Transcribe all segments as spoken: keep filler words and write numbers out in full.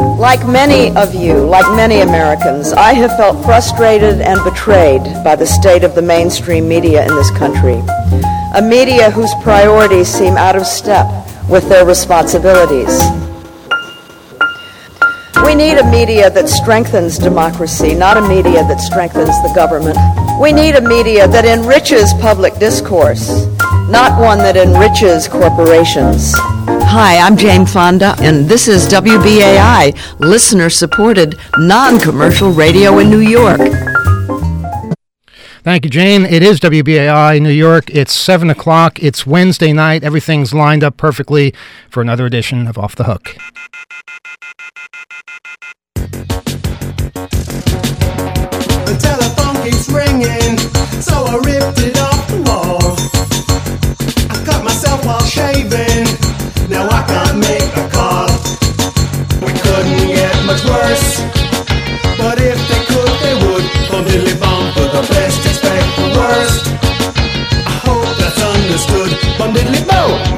Like many of you, like many Americans, I have felt frustrated and betrayed by the state of the mainstream media in this country, a media whose priorities seem out of step with their responsibilities. We need a media that strengthens democracy, not a media that strengthens the government. We need a media that enriches public discourse, not one that enriches corporations. Hi, I'm Jane Fonda, and this is W B A I, listener-supported, non-commercial radio in New York. Thank you, Jane. It is W B A I New York. It's seven o'clock. It's Wednesday night. Everything's lined up perfectly for another edition of Off the Hook. The telephone keeps ringing, so I ripped it off the wall. I cut myself while shaving, now I can't make a call. We couldn't get much worse, but if they could, they would. Bum diddly bum, for the best expect the worst. I hope that's understood. Bum diddly bum.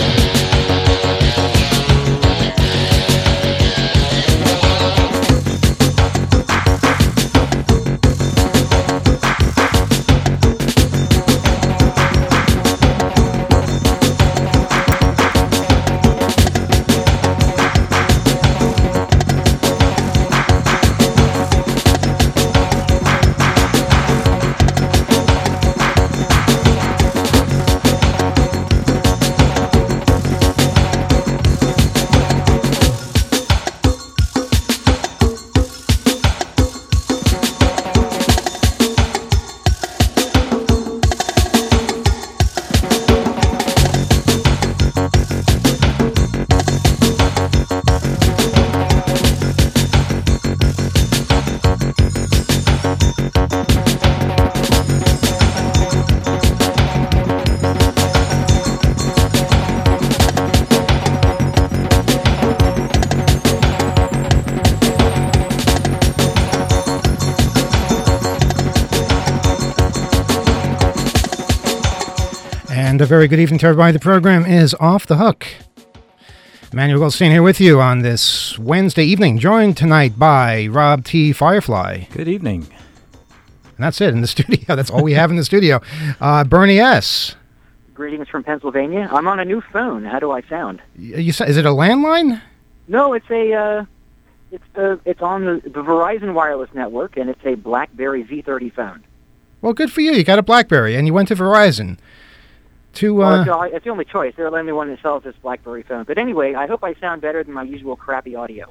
And a very good evening to everybody. The program is Off the Hook. Emmanuel Goldstein here with you on this Wednesday evening, joined tonight by Rob T. Firefly. Good evening. And that's it in the studio. That's all we have in the studio. Uh, Bernie S. Greetings from Pennsylvania. I'm on a new phone. How do I sound? You say, is it a landline? No, it's a uh, it's uh, it's on the, the Verizon wireless network, and it's a BlackBerry V thirty phone. Well, good for you. You got a BlackBerry, and you went to Verizon. To, uh, well, it's, it's the only choice. They're the only one that sells this BlackBerry phone. But anyway, I hope I sound better than my usual crappy audio.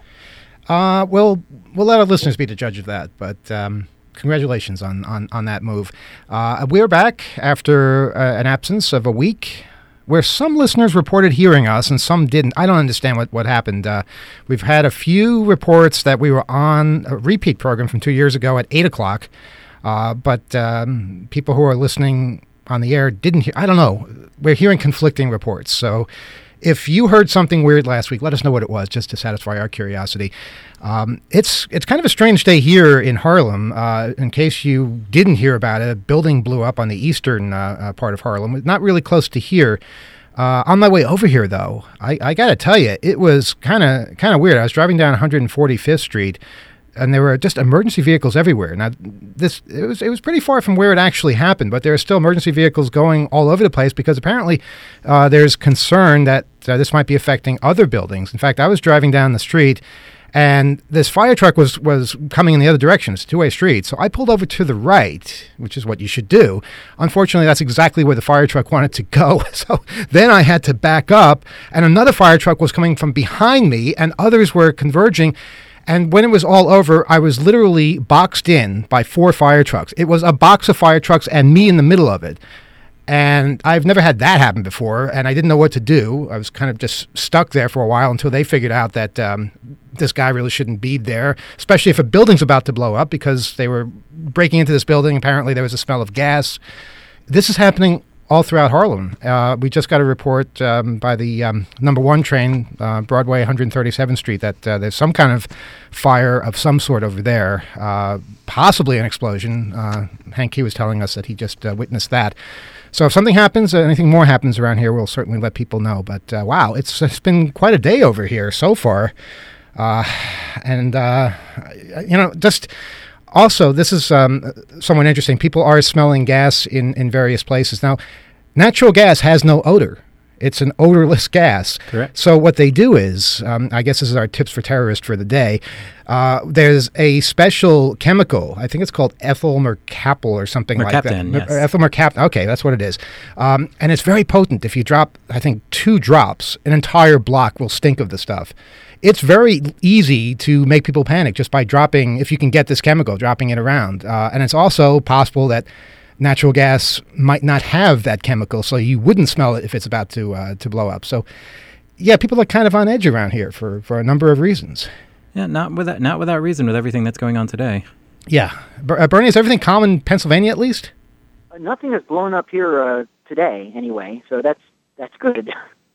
Uh, well, we'll let our listeners be the judge of that. But um, congratulations on, on, on that move. Uh, we're back after uh, an absence of a week, where some listeners reported hearing us and some didn't. I don't understand what, what happened. Uh, we've had a few reports that we were on a repeat program from two years ago at eight o'clock. Uh, but um, people who are listening on the air didn't hear. I don't know. We're hearing conflicting reports. So if you heard something weird last week, let us know what it was, just to satisfy our curiosity. Um, it's it's kind of a strange day here in Harlem. Uh, in case you didn't hear about it, a building blew up on the eastern uh, uh, part of Harlem. Not really close to here. Uh, on my way over here, though, I, I got to tell you, it was kind of kind of weird. I was driving down one forty-fifth Street, and there were just emergency vehicles everywhere. Now, this it was it was pretty far from where it actually happened, but there are still emergency vehicles going all over the place because apparently uh, there's concern that uh, this might be affecting other buildings. In fact, I was driving down the street, and this fire truck was, was coming in the other direction. It's a two-way street. So I pulled over to the right, which is what you should do. Unfortunately, that's exactly where the fire truck wanted to go. So then I had to back up, and another fire truck was coming from behind me, and others were converging. And when it was all over, I was literally boxed in by four fire trucks. It was a box of fire trucks and me in the middle of it. And I've never had that happen before, and I didn't know what to do. I was kind of just stuck there for a while until they figured out that um, this guy really shouldn't be there, especially if a building's about to blow up, because they were breaking into this building. Apparently there was a smell of gas. This is happening all throughout Harlem. Uh, we just got a report um, by the um, number one train, uh, Broadway, one thirty-seventh Street, that uh, there's some kind of fire of some sort over there, uh, possibly an explosion. Uh, Hank Key was telling us that he just uh, witnessed that. So if something happens, uh, anything more happens around here, we'll certainly let people know. But uh, wow, it's, it's been quite a day over here so far. Uh, and, uh, you know, just also, this is um, somewhat interesting. People are smelling gas in, in various places. Now, natural gas has no odor. It's an odorless gas. Correct. So what they do is, um, I guess this is our tips for terrorists for the day. Uh, there's a special chemical. I think it's called ethyl mercaptan or something like that. Mercaptan, yes. Ethyl mercaptan. Okay, that's what it is. Um, and it's very potent. If you drop, I think, two drops, an entire block will stink of the stuff. It's very easy to make people panic just by dropping, if you can get this chemical, dropping it around. Uh, and it's also possible that natural gas might not have that chemical, so you wouldn't smell it if it's about to uh, to blow up. So, yeah, people are kind of on edge around here for, for a number of reasons. Yeah, not without not without reason with everything that's going on today. Yeah. Ber- uh, Bernie, is everything calm in Pennsylvania at least? Uh, nothing has blown up here uh, today, anyway, so that's that's good.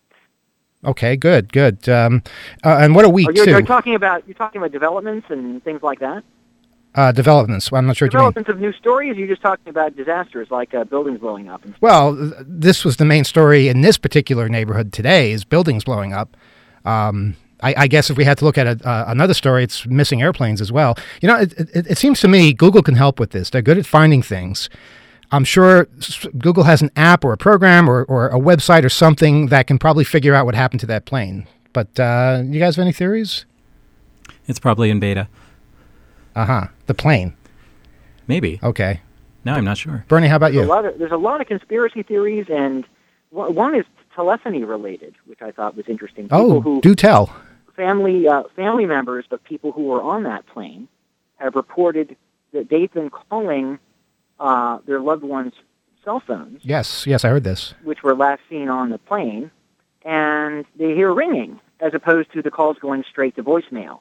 Okay, good, good. Um, uh, and what a week, oh, you're, too. You're talking about you're talking about developments and things like that. Uh, developments. Well, I'm not sure what you mean. Developments of new stories. You're just talking about disasters like uh, buildings blowing up. And stuff. Well, th- this was the main story in this particular neighborhood today: is buildings blowing up. Um, I, I guess if we had to look at a, uh, another story, it's missing airplanes as well. You know, it, it, it seems to me Google can help with this. They're good at finding things. I'm sure Google has an app or a program or, or a website or something that can probably figure out what happened to that plane. But uh, you guys have any theories? It's probably in beta. Uh-huh. The plane. Maybe. Okay. No, I'm not sure. Bernie, how about There's you? a lot of, there's a lot of conspiracy theories, and one one is telephony related, which I thought was interesting. People Oh, who, do tell. Family uh, family members of people who were on that plane have reported that they've been calling uh, their loved ones' cell phones, Yes, yes, I heard this. which were last seen on the plane, and they hear ringing as opposed to the calls going straight to voicemail.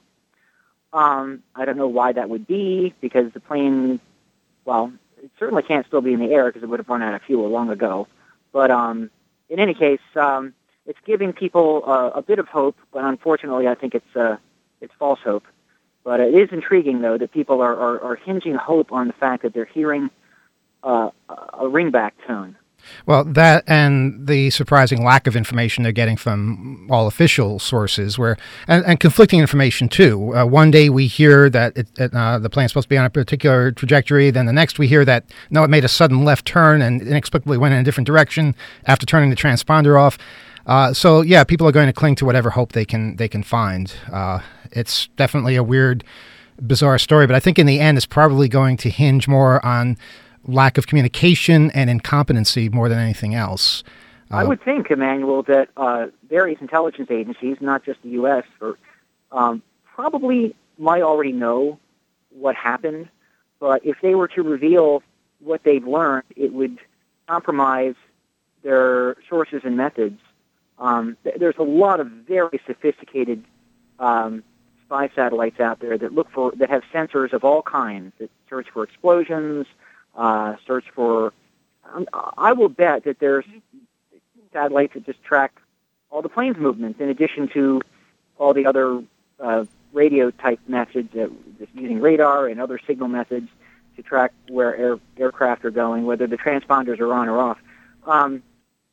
Um, I don't know why that would be, because the plane, well, it certainly can't still be in the air because it would have run out of fuel long ago. But um, in any case, um, it's giving people uh, a bit of hope, but unfortunately I think it's uh, it's false hope. But it is intriguing, though, that people are, are, are hinging hope on the fact that they're hearing uh, a ringback tone. Well, that and the surprising lack of information they're getting from all official sources, where and, and conflicting information too. Uh, one day we hear that it, it, uh, the plane's supposed to be on a particular trajectory, then the next we hear that no, it made a sudden left turn and inexplicably went in a different direction after turning the transponder off. Uh, so yeah, people are going to cling to whatever hope they can they can find. Uh, it's definitely a weird, bizarre story, but I think in the end it's probably going to hinge more on lack of communication and incompetency more than anything else. Uh, I would think, Emmanuel, that uh, various intelligence agencies, not just the U S, or, um, probably might already know what happened, but if they were to reveal what they've learned, it would compromise their sources and methods. Um, th- there's a lot of very sophisticated um, spy satellites out there that look for that have sensors of all kinds that search for explosions. Uh, search for, um, I will bet that there's satellites that just track all the plane's movements in addition to all the other uh, radio-type methods, uh, just using radar and other signal methods to track where air, aircraft are going, whether the transponders are on or off. Um,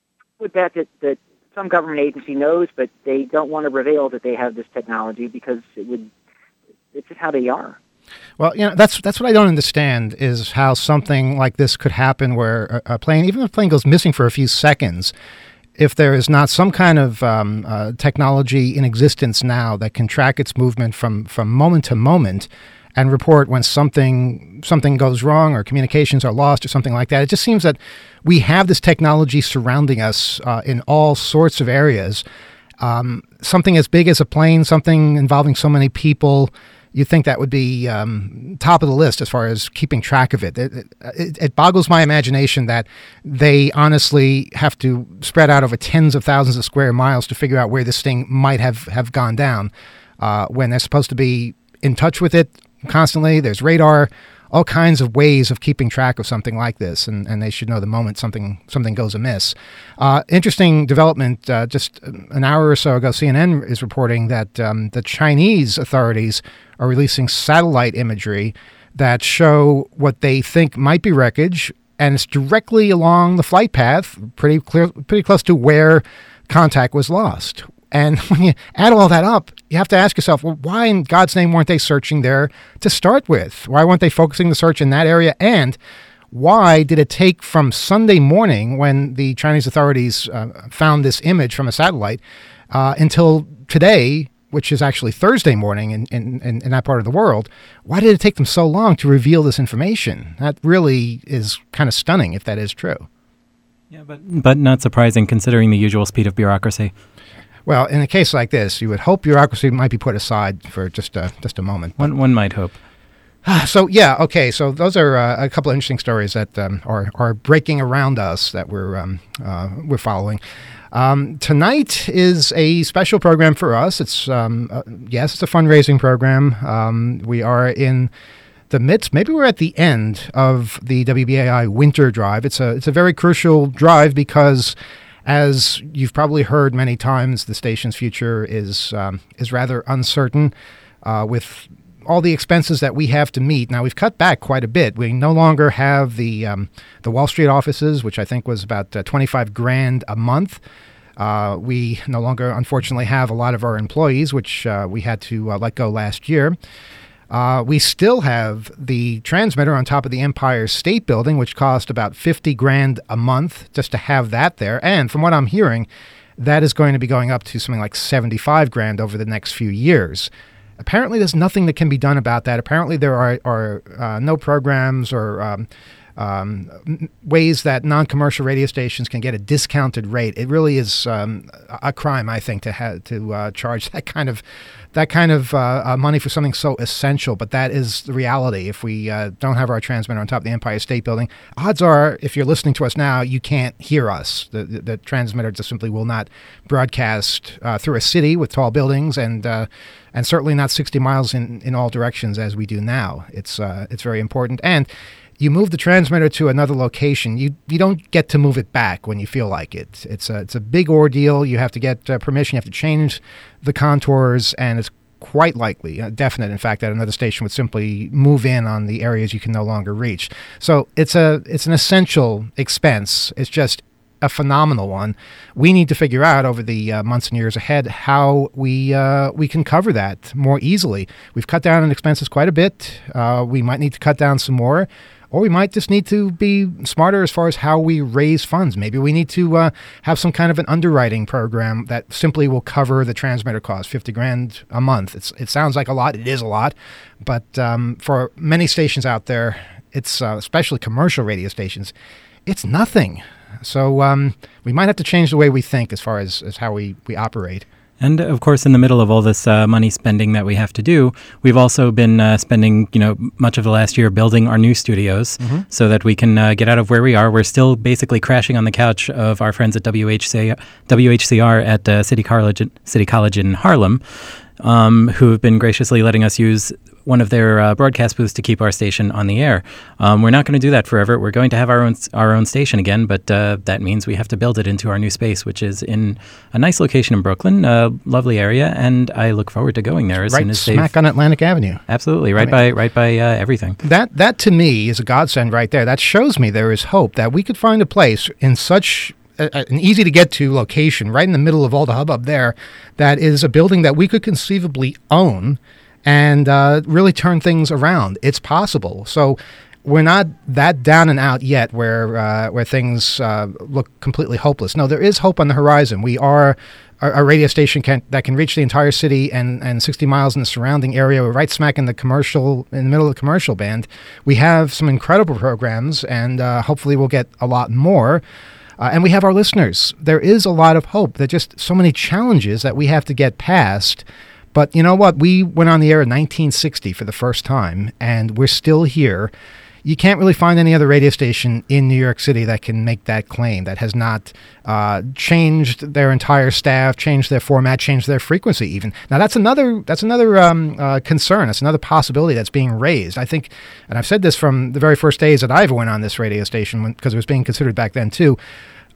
I would bet that, that some government agency knows, but they don't want to reveal that they have this technology because it would, it's just how they are. Well, you know, that's that's what I don't understand is how something like this could happen where a, a plane, even if a plane goes missing for a few seconds, if there is not some kind of um, uh, technology in existence now that can track its movement from, from moment to moment and report when something something goes wrong or communications are lost or something like that. It just seems that we have this technology surrounding us uh, in all sorts of areas. Um, something as big as a plane, something involving so many people, you'd think that would be um, top of the list as far as keeping track of it. It, it. it boggles my imagination that they honestly have to spread out over tens of thousands of square miles to figure out where this thing might have, have gone down uh, when they're supposed to be in touch with it constantly. There's radar, all kinds of ways of keeping track of something like this, and, and they should know the moment something something goes amiss. Uh, interesting development, uh, just an hour or so ago, C N N is reporting that um, the Chinese authorities are releasing satellite imagery that show what they think might be wreckage, and it's directly along the flight path, pretty clear, pretty close to where contact was lost. And when you add all that up, you have to ask yourself, well, why in God's name weren't they searching there to start with? Why weren't they focusing the search in that area? And why did it take from Sunday morning, when the Chinese authorities uh, found this image from a satellite, uh, until today, which is actually Thursday morning in, in, in, in that part of the world? Why did it take them so long to reveal this information? That really is kind of stunning, if that is true. Yeah, but but not surprising considering the usual speed of bureaucracy. Well, in a case like this, you would hope bureaucracy might be put aside for just a, just a moment. One one might hope. So, yeah, okay, so those are uh, a couple of interesting stories that um, are, are breaking around us that we're, um, uh, we're following. Um, tonight is a special program for us. It's, um, uh, yes, it's a fundraising program. Um, we are in the midst, maybe we're at the end of the W B A I Winter Drive. It's a, it's a very crucial drive because, as you've probably heard many times, the station's future is, um, is rather uncertain uh, with all the expenses that we have to meet. Now, we've cut back quite a bit. We no longer have the um, the Wall Street offices, which I think was about uh, twenty-five grand a month. Uh, we no longer, unfortunately, have a lot of our employees, which uh, we had to uh, let go last year. Uh, we still have the transmitter on top of the Empire State Building, which cost about fifty grand a month just to have that there. And from what I'm hearing, that is going to be going up to something like seventy-five grand over the next few years. Apparently, there's nothing that can be done about that. Apparently, there are, are uh, no programs or um, um, ways that non-commercial radio stations can get a discounted rate. It really is um, a crime, I think, to have to uh, charge that kind of that kind of uh, uh, money for something so essential. But that is the reality. If we uh, don't have our transmitter on top of the Empire State Building, odds are, if you're listening to us now, you can't hear us. The, the, the transmitter just simply will not broadcast uh, through a city with tall buildings and uh, and certainly not sixty miles in, in all directions as we do now. It's uh, it's very important. And you move the transmitter to another location, you you don't get to move it back when you feel like it. It's a, it's a big ordeal. You have to get uh, permission. You have to change the contours, and it's quite likely, uh, definite, in fact, that another station would simply move in on the areas you can no longer reach. So it's a it's an essential expense. It's just a phenomenal one. We need to figure out over the uh, months and years ahead how we uh, we can cover that more easily. We've cut down on expenses quite a bit. Uh, we might need to cut down some more. Or we might just need to be smarter as far as how we raise funds. Maybe we need to uh, have some kind of an underwriting program that simply will cover the transmitter cost, fifty grand a month. It's, it sounds like a lot. It is a lot. But um, for many stations out there, it's uh, especially commercial radio stations, it's nothing. So um, we might have to change the way we think as far as, as how we, we operate. And, of course, in the middle of all this uh, money spending that we have to do, we've also been uh, spending, you know, much of the last year building our new studios mm-hmm. so that we can uh, get out of where we are. We're still basically crashing on the couch of our friends at W H C R at uh, City College, City College in Harlem, um, who have been graciously letting us use one of their uh, broadcast booths to keep our station on the air. Um, we're not going to do that forever. We're going to have our own our own station again, but uh, that means we have to build it into our new space, which is in a nice location in Brooklyn, a lovely area, and I look forward to going there as right soon as smack on Atlantic Avenue. Absolutely, right I mean, by right by uh, everything. That that to me is a godsend right there. That shows me there is hope that we could find a place in such a, an easy to get to location, right in the middle of all the hubbub there, that is a building that we could conceivably own and uh, really turn things around. It's possible. So we're not that down and out yet where uh, where things uh, look completely hopeless. No, there is hope on the horizon. We are a, a radio station can, that can reach the entire city and, and sixty miles in the surrounding area. We're right smack in the commercial, in the middle of the commercial band. We have some incredible programs, and uh, hopefully we'll get a lot more. Uh, and we have our listeners. There is a lot of hope. There are just so many challenges that we have to get past. But you know what? We went on the air in nineteen sixty for the first time, and we're still here. You can't really find any other radio station in New York City that can make that claim, that has not uh, changed their entire staff, changed their format, changed their frequency even. Now, that's another that's another um, uh, concern. That's another possibility that's being raised. I think, and I've said this from the very first days that I ever went on this radio station, because it was being considered back then too,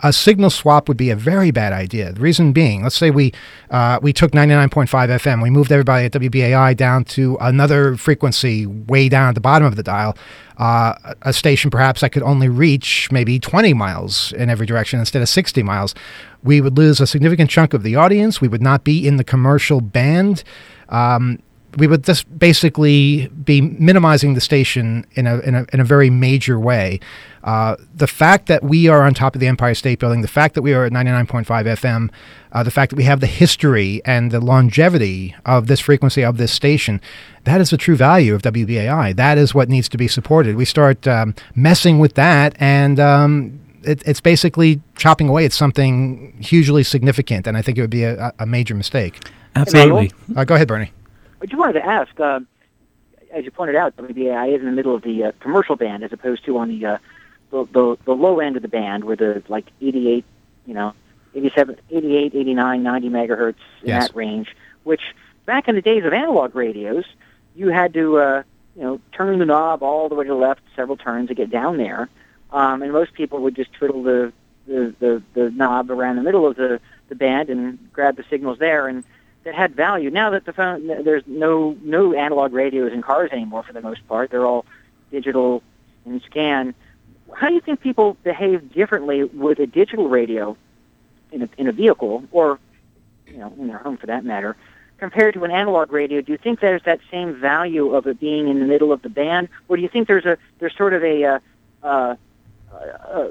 a signal swap would be a very bad idea. The reason being, let's say we uh, we took ninety-nine point five F M, we moved everybody at W B A I down to another frequency way down at the bottom of the dial, uh, a station perhaps that could only reach maybe twenty miles in every direction instead of sixty miles. We would lose a significant chunk of the audience. We would not be in the commercial band. Um, we would just basically be minimizing the station in a in a, in a very major way. Uh, the fact that we are on top of the Empire State Building, the fact that we are at ninety-nine point five F M, uh, the fact that we have the history and the longevity of this frequency of this station, that is the true value of W B A I. That is what needs to be supported. We start um, messing with that, and um, it, it's basically chopping away at something hugely significant, and I think it would be a, a major mistake. Absolutely. Uh, go ahead, Bernie. I just wanted to ask, uh, as you pointed out, W B A I is in the middle of the uh, commercial band as opposed to on the, uh, the the the low end of the band where the like eighty-eight, you know, eighty-seven, eighty-eight, eighty-nine, ninety megahertz in Yes. that range, which back in the days of analog radios, you had to, uh, you know, turn the knob all the way to the left several turns to get down there, um, and most people would just twiddle the, the, the, the knob around the middle of the, the band and grab the signals there, and that had value. Now that the phone, there's no no analog radios in cars anymore for the most part. They're all digital and scan. How do you think people behave differently with a digital radio in a, in a vehicle, or you know, in their home for that matter, compared to an analog radio? Do you think there's that same value of it being in the middle of the band, or do you think there's a there's sort of a uh, uh, uh,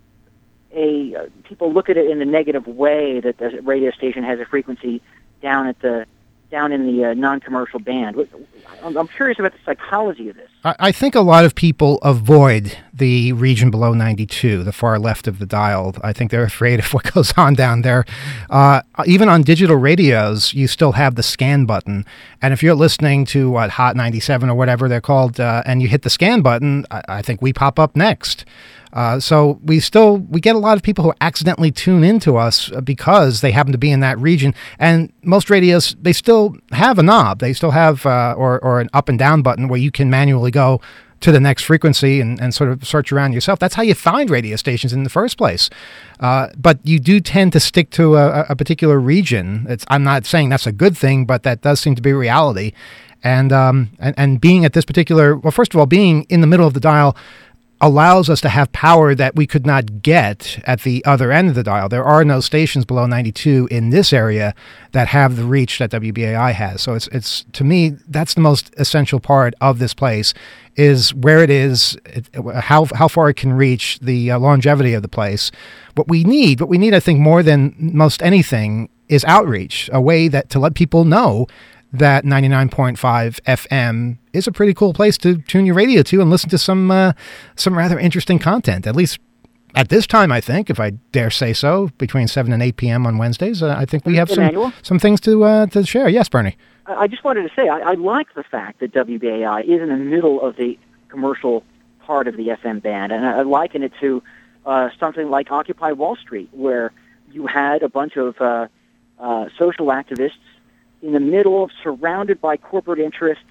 a uh, people look at it in a negative way that the radio station has a frequency down at the down in the uh, non-commercial band? I'm, I'm curious about the psychology of this. I, I think a lot of people avoid the region below ninety-two, the far left of the dial. I think they're afraid of what goes on down there. Uh, even on digital radios, you still have the scan button. And if you're listening to what, Hot ninety-seven or whatever they're called, uh, and you hit the scan button, I, I think we pop up next. Uh, so we still we get a lot of people who accidentally tune into us because they happen to be in that region. And most radios, they still have a knob. They still have uh, or or an up and down button where you can manually go to the next frequency and, and sort of search around yourself. That's how you find radio stations in the first place. Uh, but you do tend to stick to a, a particular region. It's, I'm not saying that's a good thing, but that does seem to be reality. And um and, and being at this particular well, first of all, being in the middle of the dial allows us to have power that we could not get at the other end of the dial. There are no stations below ninety-two in this area that have the reach that W B A I has. So it's it's to me, that's the most essential part of this place, is where it is, it, how how far it can reach, the uh, longevity of the place. What we need, what we need, I think, more than most anything, is outreach, a way that to let people know that ninety-nine point five F M is a pretty cool place to tune your radio to and listen to some uh, some rather interesting content. At least at this time, I think, if I dare say so, between seven and eight p.m. on Wednesdays, uh, I think we have some, some things to uh, to share. Yes, Bernie? I just wanted to say, I, I like the fact that W B A I is in the middle of the commercial part of the F M band, and I, I liken it to uh, something like Occupy Wall Street, where you had a bunch of uh, uh, social activists in the middle of, surrounded by corporate interests,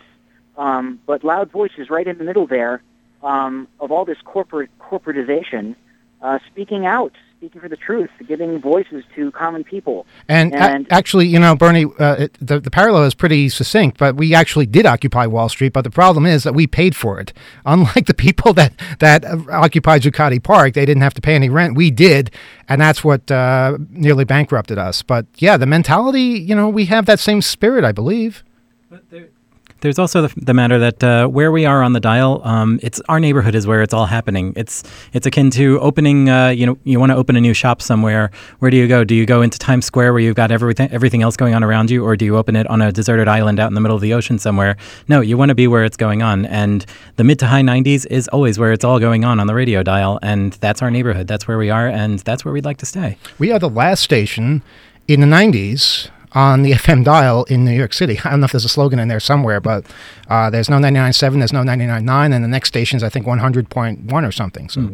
um, but loud voices right in the middle there um, of all this corporate corporatization, uh, speaking out, speaking for the truth, giving voices to common people. And, and a- actually, you know, Bernie, uh, it, the, the parallel is pretty succinct, but we actually did occupy Wall Street, but the problem is that we paid for it. Unlike the people that, that occupied Zuccotti Park, they didn't have to pay any rent. We did, and that's what uh, nearly bankrupted us. But yeah, the mentality, you know, we have that same spirit, I believe. But there, there's also the, the matter that uh, where we are on the dial, um, it's our neighborhood is where it's all happening. It's it's akin to opening, uh, you know, you want to open a new shop somewhere. Where do you go? Do you go into Times Square where you've got everything everything else going on around you, or do you open it on a deserted island out in the middle of the ocean somewhere? No, you want to be where it's going on. And the mid to high nineties is always where it's all going on on the radio dial, and that's our neighborhood. That's where we are, and that's where we'd like to stay. We are the last station in the nineties on the F M dial in New York City. I don't know if there's a slogan in there somewhere, but uh, there's no ninety-nine point seven, there's no ninety-nine point nine, and the next station's, I think, one hundred point one or something. So mm.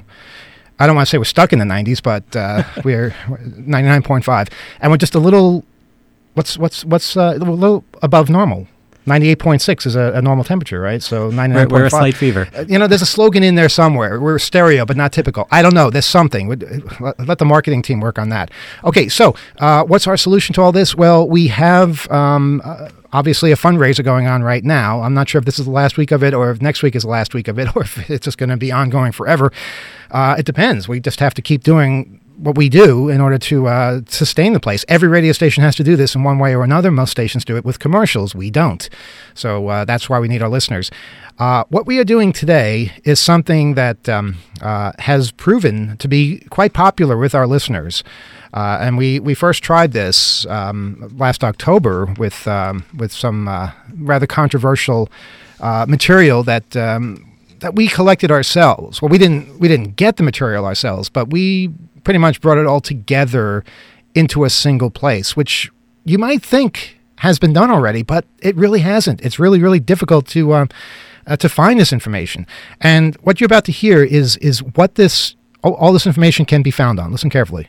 I don't want to say we're stuck in the nineties, but uh, we're ninety-nine point five. And we're just a little, what's what's what's uh, a little above normal. ninety-eight point six is a, a normal temperature, right? So ninety-nine point five. We're, we're a slight fever. Uh, you know, there's a slogan in there somewhere. We're stereo, but not typical. I don't know. There's something. Let, let the marketing team work on that. Okay, so uh, what's our solution to all this? Well, we have um, uh, obviously a fundraiser going on right now. I'm not sure if this is the last week of it or if next week is the last week of it or if it's just going to be ongoing forever. Uh, it depends. We just have to keep doing what we do in order to uh, sustain the place. Every radio station has to do this in one way or another. Most stations do it with commercials. We don't. So uh, that's why we need our listeners. Uh, what we are doing today is something that um, uh, has proven to be quite popular with our listeners. Uh, and we, we first tried this um, last October with um, with some uh, rather controversial uh, material that um, that we collected ourselves. Well, we didn't we didn't get the material ourselves, but we pretty much brought it all together into a single place, which you might think has been done already, but it really hasn't. It's really, really difficult to uh, uh, to find this information. And what you're about to hear is is what this all, all this information can be found on. Listen carefully.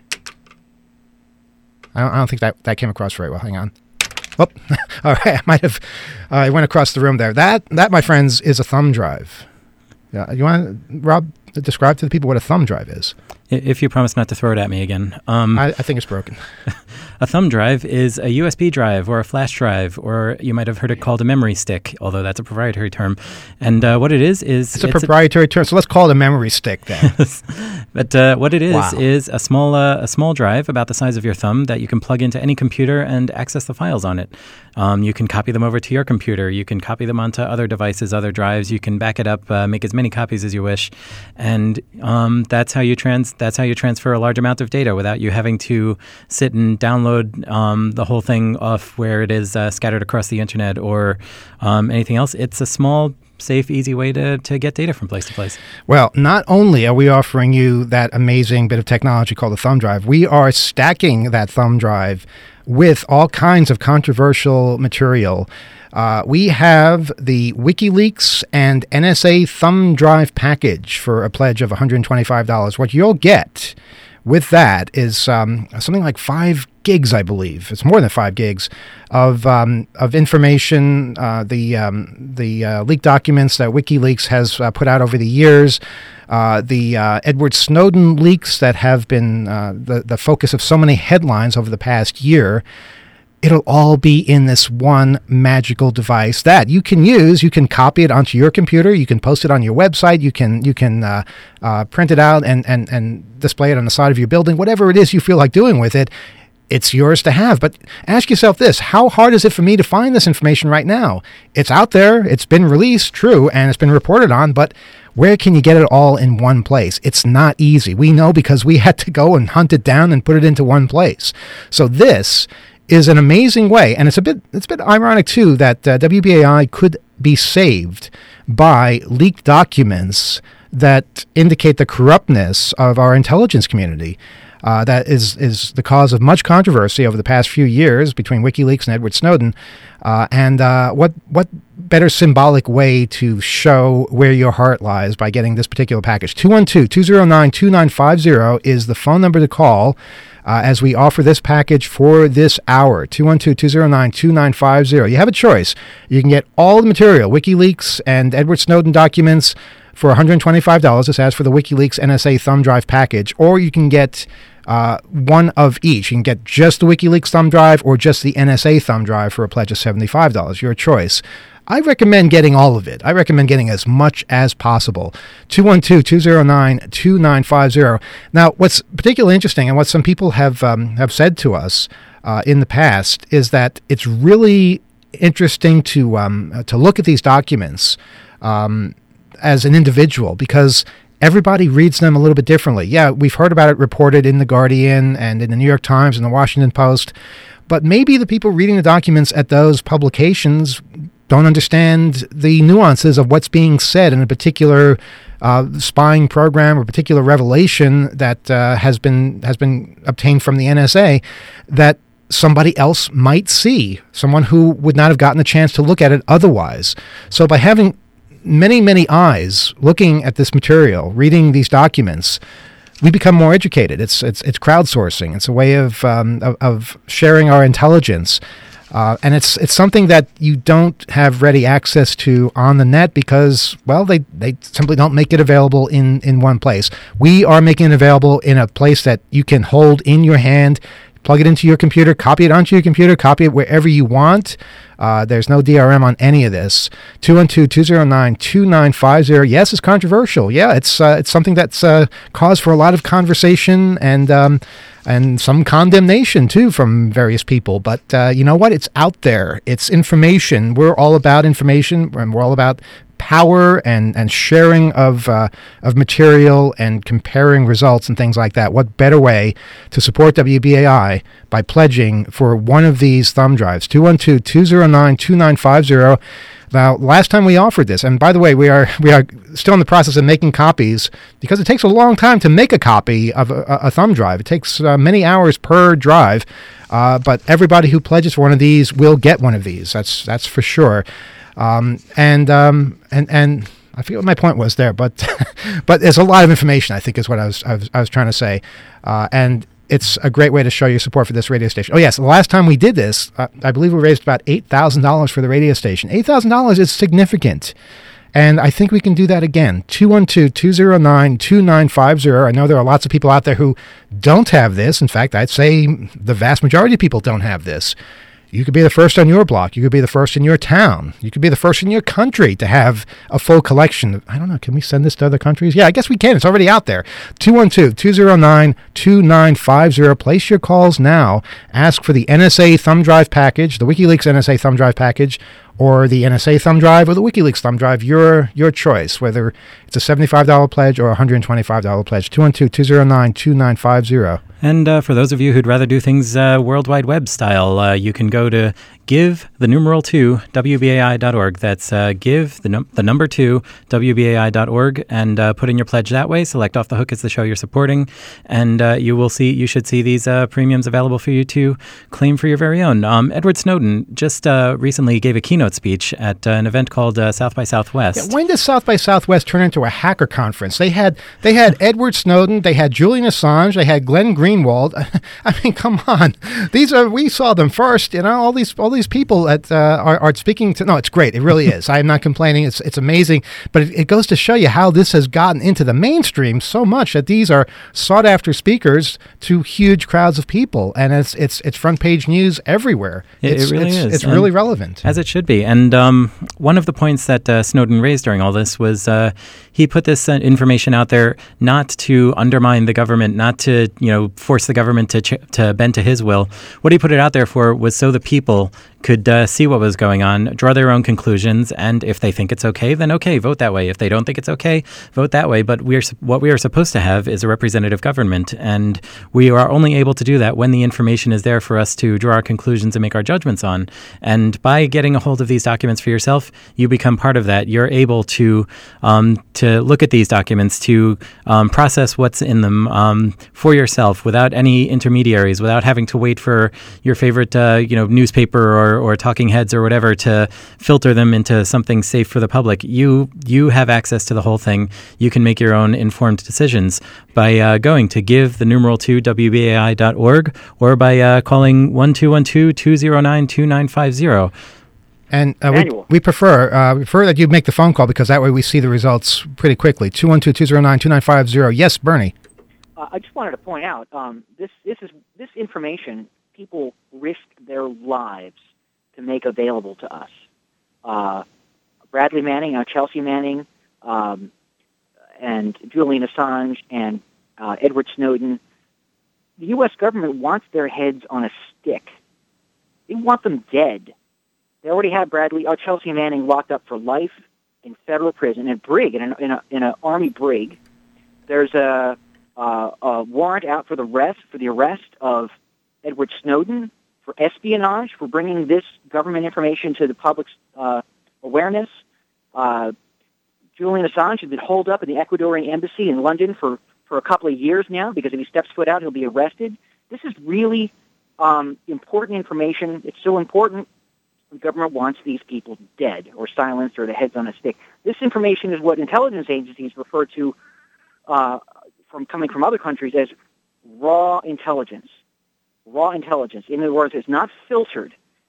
I don't, I don't think that, that came across very well. Hang on. Oh, all right. I might have. Uh, I went across the room there. That that, my friends, is a thumb drive. Yeah, you want to, Rob, describe to the people what a thumb drive is? If you promise not to throw it at me again. Um, I, I think it's broken. A thumb drive is a U S B drive or a flash drive, or you might have heard it called a memory stick, although that's a proprietary term. And uh, what it is is... It's a it's proprietary a, term, so let's call it a memory stick then. But uh, what it is wow. is a small uh, a small drive about the size of your thumb that you can plug into any computer and access the files on it. Um, you can copy them over to your computer. You can copy them onto other devices, other drives. You can back it up, uh, make as many copies as you wish. And um, that's how you trans. That's how you transfer a large amount of data without you having to sit and download um, the whole thing off where it is uh, scattered across the internet or um, anything else. It's a small, safe, easy way to, to get data from place to place. Well, not only are we offering you that amazing bit of technology called a thumb drive, we are stacking that thumb drive with all kinds of controversial material. Uh, we have the WikiLeaks and N S A thumb drive package for a pledge of one hundred twenty-five dollars. What you'll get with that is um, something like five gigs, I believe. It's more than five gigs of um, of information, uh, the um, the uh, leaked documents that WikiLeaks has uh, put out over the years, uh, the uh, Edward Snowden leaks that have been uh, the, the focus of so many headlines over the past year. It'll all be in this one magical device that you can use. You can copy it onto your computer. You can post it on your website. You can you can uh, uh, print it out and, and, and display it on the side of your building. Whatever it is you feel like doing with it, it's yours to have. But ask yourself this: how hard is it for me to find this information right now? It's out there. It's been released, true, and it's been reported on, but where can you get it all in one place? It's not easy. We know because we had to go and hunt it down and put it into one place. So this is an amazing way, and it's a bit it's a bit ironic too that uh, W B A I could be saved by leaked documents that indicate the corruptness of our intelligence community. Uh, that is is the cause of much controversy over the past few years between WikiLeaks and Edward Snowden. Uh, and uh, what what better symbolic way to show where your heart lies by getting this particular package? two one two, two zero nine, two nine five zero is the phone number to call uh, as we offer this package for this hour. two one two, two zero nine, two nine five zero. You have a choice. You can get all the material, WikiLeaks and Edward Snowden documents, for one hundred twenty-five dollars. This has for the WikiLeaks N S A thumb drive package. Or you can get uh, one of each. You can get just the WikiLeaks thumb drive or just the N S A thumb drive for a pledge of seventy-five dollars. Your choice. I recommend getting all of it. I recommend getting as much as possible. two one two, two zero nine, two nine five zero. Now, what's particularly interesting and what some people have um, have said to us uh, in the past is that it's really interesting to um, to look at these documents um, as an individual because everybody reads them a little bit differently. Yeah, we've heard about it reported in The Guardian and in the New York Times and the Washington Post, but maybe the people reading the documents at those publications don't understand the nuances of what's being said in a particular uh, spying program or particular revelation that uh, has been has been obtained from the N S A that somebody else might see, someone who would not have gotten a chance to look at it otherwise. So by having many, many eyes looking at this material, reading these documents, we become more educated. It's it's it's crowdsourcing. It's a way of um, of, of sharing our intelligence. Uh, and it's it's something that you don't have ready access to on the net because, well, they, they simply don't make it available in, in one place. We are making it available in a place that you can hold in your hand, plug it into your computer, copy it onto your computer, copy it wherever you want. Uh, there's no D R M on any of this. two one two, two zero nine, two nine five zero. Yes, it's controversial. Yeah, it's uh, it's something that's uh, cause for a lot of conversation and um, and some condemnation, too, from various people. But uh, you know what? It's out there. It's information. We're all about information, and we're all about power and, and sharing of uh, of material and comparing results and things like that. What better way to support W B A I by pledging for one of these thumb drives? two one two, two zero nine, two nine five zero. Now, last time we offered this, and by the way, we are we are still in the process of making copies because it takes a long time to make a copy of a, a thumb drive. It takes uh, many hours per drive, uh, but everybody who pledges for one of these will get one of these. That's that's for sure. Um, and um, and and I forget what my point was there, but but there's a lot of information, I think, is what I was I was, I was trying to say, uh, and it's a great way to show your support for this radio station. Oh yes, the last time we did this, uh, I believe we raised about eight thousand dollars for the radio station. Eight thousand dollars is significant, and I think we can do that again. two one two, two zero nine, two nine five zero. I know there are lots of people out there who don't have this. In fact, I'd say the vast majority of people don't have this. You could be the first on your block. You could be the first in your town. You could be the first in your country to have a full collection. I don't know. Can we send this to other countries? Yeah, I guess we can. It's already out there. two one two, two zero nine, two nine five zero. Place your calls now. Ask for the N S A thumb drive package, the WikiLeaks N S A thumb drive package, or the N S A thumb drive or the WikiLeaks thumb drive. Your your choice, whether it's a seventy-five dollars pledge or a one hundred twenty-five dollars pledge. two one two, two zero nine, two nine five zero. And uh, for those of you who'd rather do things uh, World Wide Web style, uh, you can go to give the numeral two W B A I dot org. That's uh, give the num- the number two W B A I dot org and uh, put in your pledge that way. Select Off the Hook as the show you're supporting, and uh, you will see you should see these uh, premiums available for you to claim for your very own. Um, Edward Snowden just uh, recently gave a keynote speech at uh, an event called uh, South by Southwest. Yeah, when does South by Southwest turn into a hacker conference? They had they had Edward Snowden, they had Julian Assange, they had Glenn Greenwald. I mean, come on. These are we saw them first. You know, all these all these people that uh, are, are speaking to. No, it's great. It really is. I'm not complaining. It's it's amazing. But it, it goes to show you how this has gotten into the mainstream so much that these are sought after speakers to huge crowds of people, and it's it's it's front page news everywhere. It, it's, it really it's, is. It's and really relevant, as it should be. And um, one of the points that uh, Snowden raised during all this was uh, he put this uh, information out there not to undermine the government, not to you know force the government to ch- to bend to his will. What he put it out there for was so the people could uh, see what was going on, draw their own conclusions, and if they think it's okay, then okay, vote that way. If they don't think it's okay, vote that way. But we're what we are supposed to have is a representative government, and we are only able to do that when the information is there for us to draw our conclusions and make our judgments on. And by getting a hold of these documents for yourself, you become part of that. You're able to um, to look at these documents, to um, process what's in them um, for yourself without any intermediaries, without having to wait for your favorite uh, you know newspaper or or talking heads or whatever to filter them into something safe for the public. You you have access to the whole thing. You can make your own informed decisions by uh, going to give the numeral two W B A I dot org or by uh, calling one two one two, two zero nine, two nine five zero. And uh, we, we prefer uh, we prefer that you make the phone call because that way we see the results pretty quickly. two one two, two zero nine, two nine five zero. Yes, Bernie. Uh, I just wanted to point out um, this this is this information people risk their lives to make available to us. Uh, Bradley Manning, uh, Chelsea Manning, um, and Julian Assange, and uh, Edward Snowden. The U S government wants their heads on a stick. They want them dead. They already have Bradley, uh, Chelsea Manning locked up for life in federal prison, in brig, in an in a, in a army brig. There's a, uh, a warrant out for the arrest for the arrest of Edward Snowden for espionage, for bringing this government information to the public's uh, awareness. Uh, Julian Assange has been holed up in the Ecuadorian embassy in London for, for a couple of years now because if he steps foot out, he'll be arrested. This is really um, important information. It's so important the government wants these people dead or silenced or their heads on a stick. This information is what intelligence agencies refer to uh, from coming from other countries as raw intelligence. Raw intelligence. In other words, it's not filtered.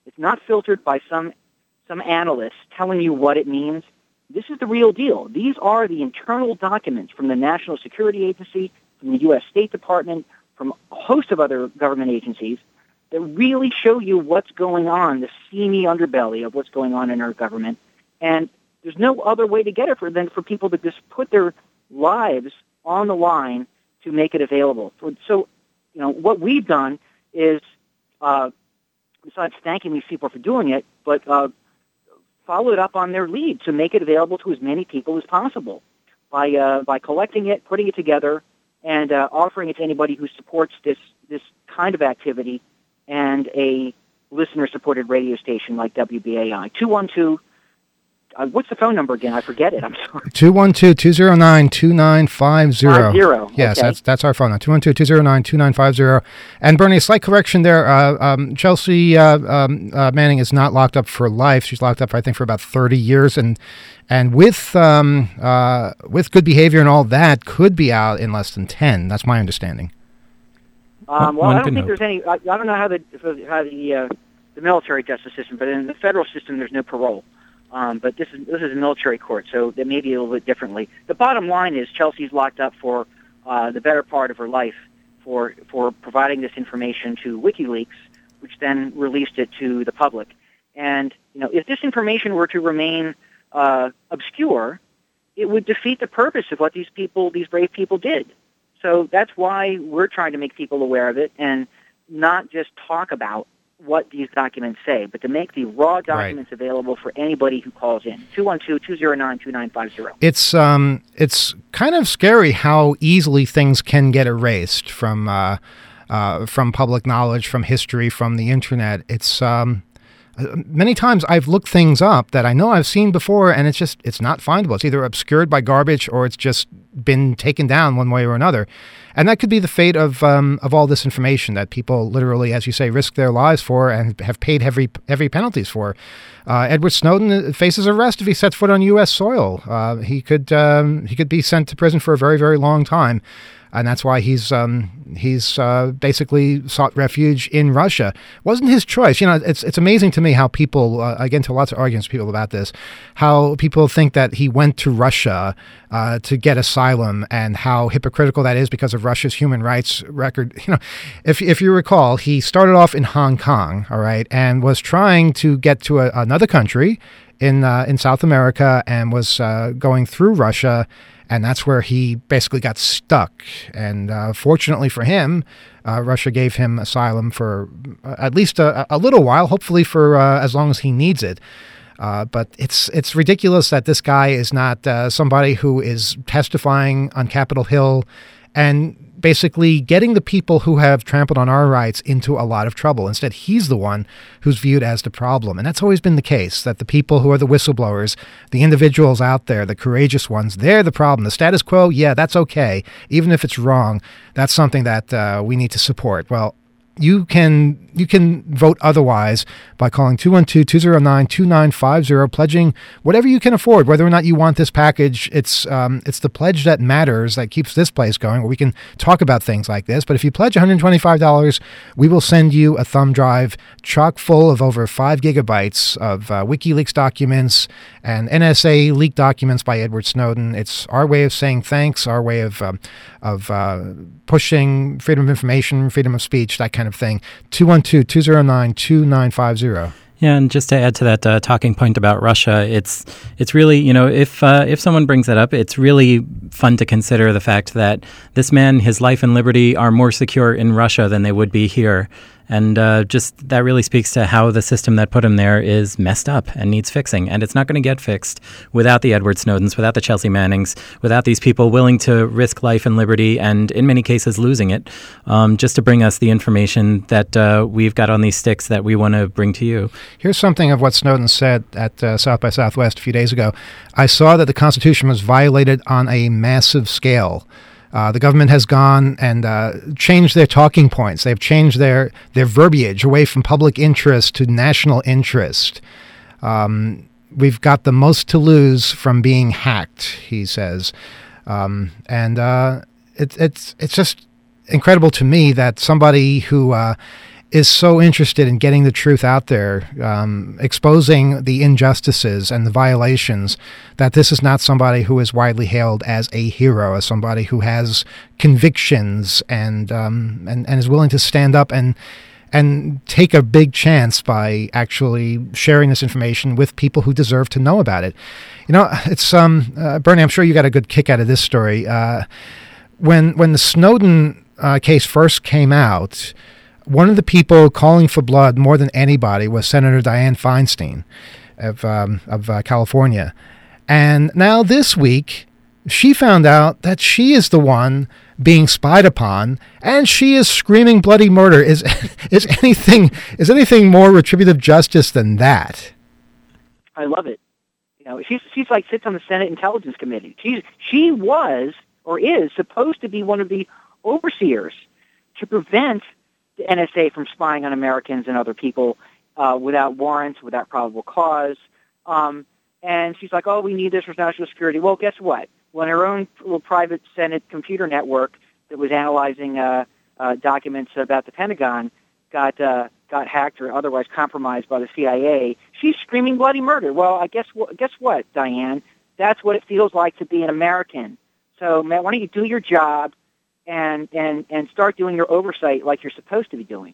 It's not filtered by some some analyst telling you what it means. This is the real deal. These are the internal documents from the National Security Agency, from the U S State Department, from a host of other government agencies that really show you what's going on, the seamy underbelly of what's going on in our government. And there's no other way to get it for than for people to just put their lives on the line to make it available. So, you know, what we've done is, uh, besides thanking these people for doing it, but uh, followed up on their lead to make it available to as many people as possible by uh, by collecting it, putting it together, and uh, offering it to anybody who supports this this kind of activity and a listener-supported radio station like W B A I. two one two Uh, what's the phone number again? I forget it. I'm sorry. two one two, two zero nine, two nine five zero. Five zero. Yes, okay. that's that's our phone number, two one two, two zero nine, two nine five zero. And Bernie, a slight correction there. Uh, um, Chelsea uh, um, uh, Manning is not locked up for life. She's locked up, I think, for about thirty years. And and with um, uh, with good behavior and all that, could be out in less than ten. That's my understanding. Um, well, One I don't can think hope. there's any. I, I don't know how the how the uh, the military justice system, but in the federal system, there's no parole. Um, but this is this is a military court, so that may be a little bit differently. The bottom line is Chelsea's locked up for uh, the better part of her life for for providing this information to WikiLeaks, which then released it to the public. And you know, if this information were to remain uh, obscure, it would defeat the purpose of what these people, these brave people, did. So that's why we're trying to make people aware of it and not just talk about what these documents say, but to make the raw documents right. available for anybody who calls in. two one two, two zero nine, two nine five zero. It's um, it's kind of scary how easily things can get erased from uh, uh, from public knowledge, from history, from the internet. It's um, many times I've looked things up that I know I've seen before, and it's just it's not findable. It's either obscured by garbage or it's just been taken down one way or another. And that could be the fate of um, of all this information that people literally, as you say, risk their lives for and have paid heavy heavy penalties for. Uh, Edward Snowden faces arrest if he sets foot on U S soil. Uh, he could um, he could be sent to prison for a very very long time, and that's why he's um, he's uh, basically sought refuge in Russia. Wasn't his choice. You know, it's it's amazing to me how people uh, I get into lots of arguments with people about this. How people think that he went to Russia uh, to get asylum, and how hypocritical that is because of Russia's human rights record. You know, if if you recall, he started off in Hong Kong, all right, and was trying to get to a, another country in uh, in South America, and was uh, going through Russia, and that's where he basically got stuck. And uh, fortunately for him, uh, Russia gave him asylum for uh, at least a, a little while, hopefully for uh, as long as he needs it. Uh, but it's it's ridiculous that this guy is not uh, somebody who is testifying on Capitol Hill and basically getting the people who have trampled on our rights into a lot of trouble. Instead, he's the one who's viewed as the problem. And that's always been the case, that the people who are the whistleblowers, the individuals out there, the courageous ones, they're the problem. The status quo, yeah, that's okay. Even if it's wrong, that's something that uh, we need to support. Well, you can you can vote otherwise by calling two one two, two zero nine, two nine five zero, pledging whatever you can afford, whether or not you want this package. It's um, it's the pledge that matters, that keeps this place going, where we can talk about things like this. But if you pledge one hundred twenty-five dollars, we will send you a thumb drive chock full of over five gigabytes of uh, WikiLeaks documents and N S A leaked documents by Edward Snowden. It's our way of saying thanks, our way of um, of uh, pushing freedom of information, freedom of speech, that kind of thing. two one two, two zero nine, two nine five zero. Yeah, and just to add to that uh, talking point about Russia, it's it's really, you know, if uh, if someone brings that up, it's really fun to consider the fact that this man, his life and liberty are more secure in Russia than they would be here. And uh, just that really speaks to how the system that put him there is messed up and needs fixing. And it's not going to get fixed without the Edward Snowdens, without the Chelsea Mannings, without these people willing to risk life and liberty and, in many cases, losing it, um, just to bring us the information that uh, we've got on these sticks that we want to bring to you. Here's something of what Snowden said at uh, South by Southwest a few days ago. I saw that the Constitution was violated on a massive scale. Uh, the government has gone and uh, changed their talking points. They've changed their, their verbiage away from public interest to national interest. Um, we've got the most to lose from being hacked, he says. Um, and uh, it, it's it's just incredible to me that somebody who uh, is so interested in getting the truth out there, um, exposing the injustices and the violations, that this is not somebody who is widely hailed as a hero, as somebody who has convictions and um, and, and is willing to stand up and and take a big chance by actually sharing this information with people who deserve to know about it. You know, it's um, uh, Bernie, I'm sure you got a good kick out of this story. Uh, when when the Snowden uh, case first came out, one of the people calling for blood more than anybody was Senator Dianne Feinstein of um, of uh, California, and now this week she found out that she is the one being spied upon, and she is screaming bloody murder. Is is anything is anything more retributive justice than that? I love it. You know, she's she's like sits on the Senate Intelligence Committee. She's she was or is supposed to be one of the overseers to prevent the N S A from spying on Americans and other people uh, without warrants, without probable cause. Um, and she's like, "Oh, we need this for national security." Well, guess what? When her own little private Senate computer network that was analyzing uh, uh, documents about the Pentagon got uh, got hacked or otherwise compromised by the C I A, she's screaming bloody murder. Well, I guess guess what, Dianne? That's what it feels like to be an American. So, Matt, why don't you do your job and and and start doing your oversight like you're supposed to be doing?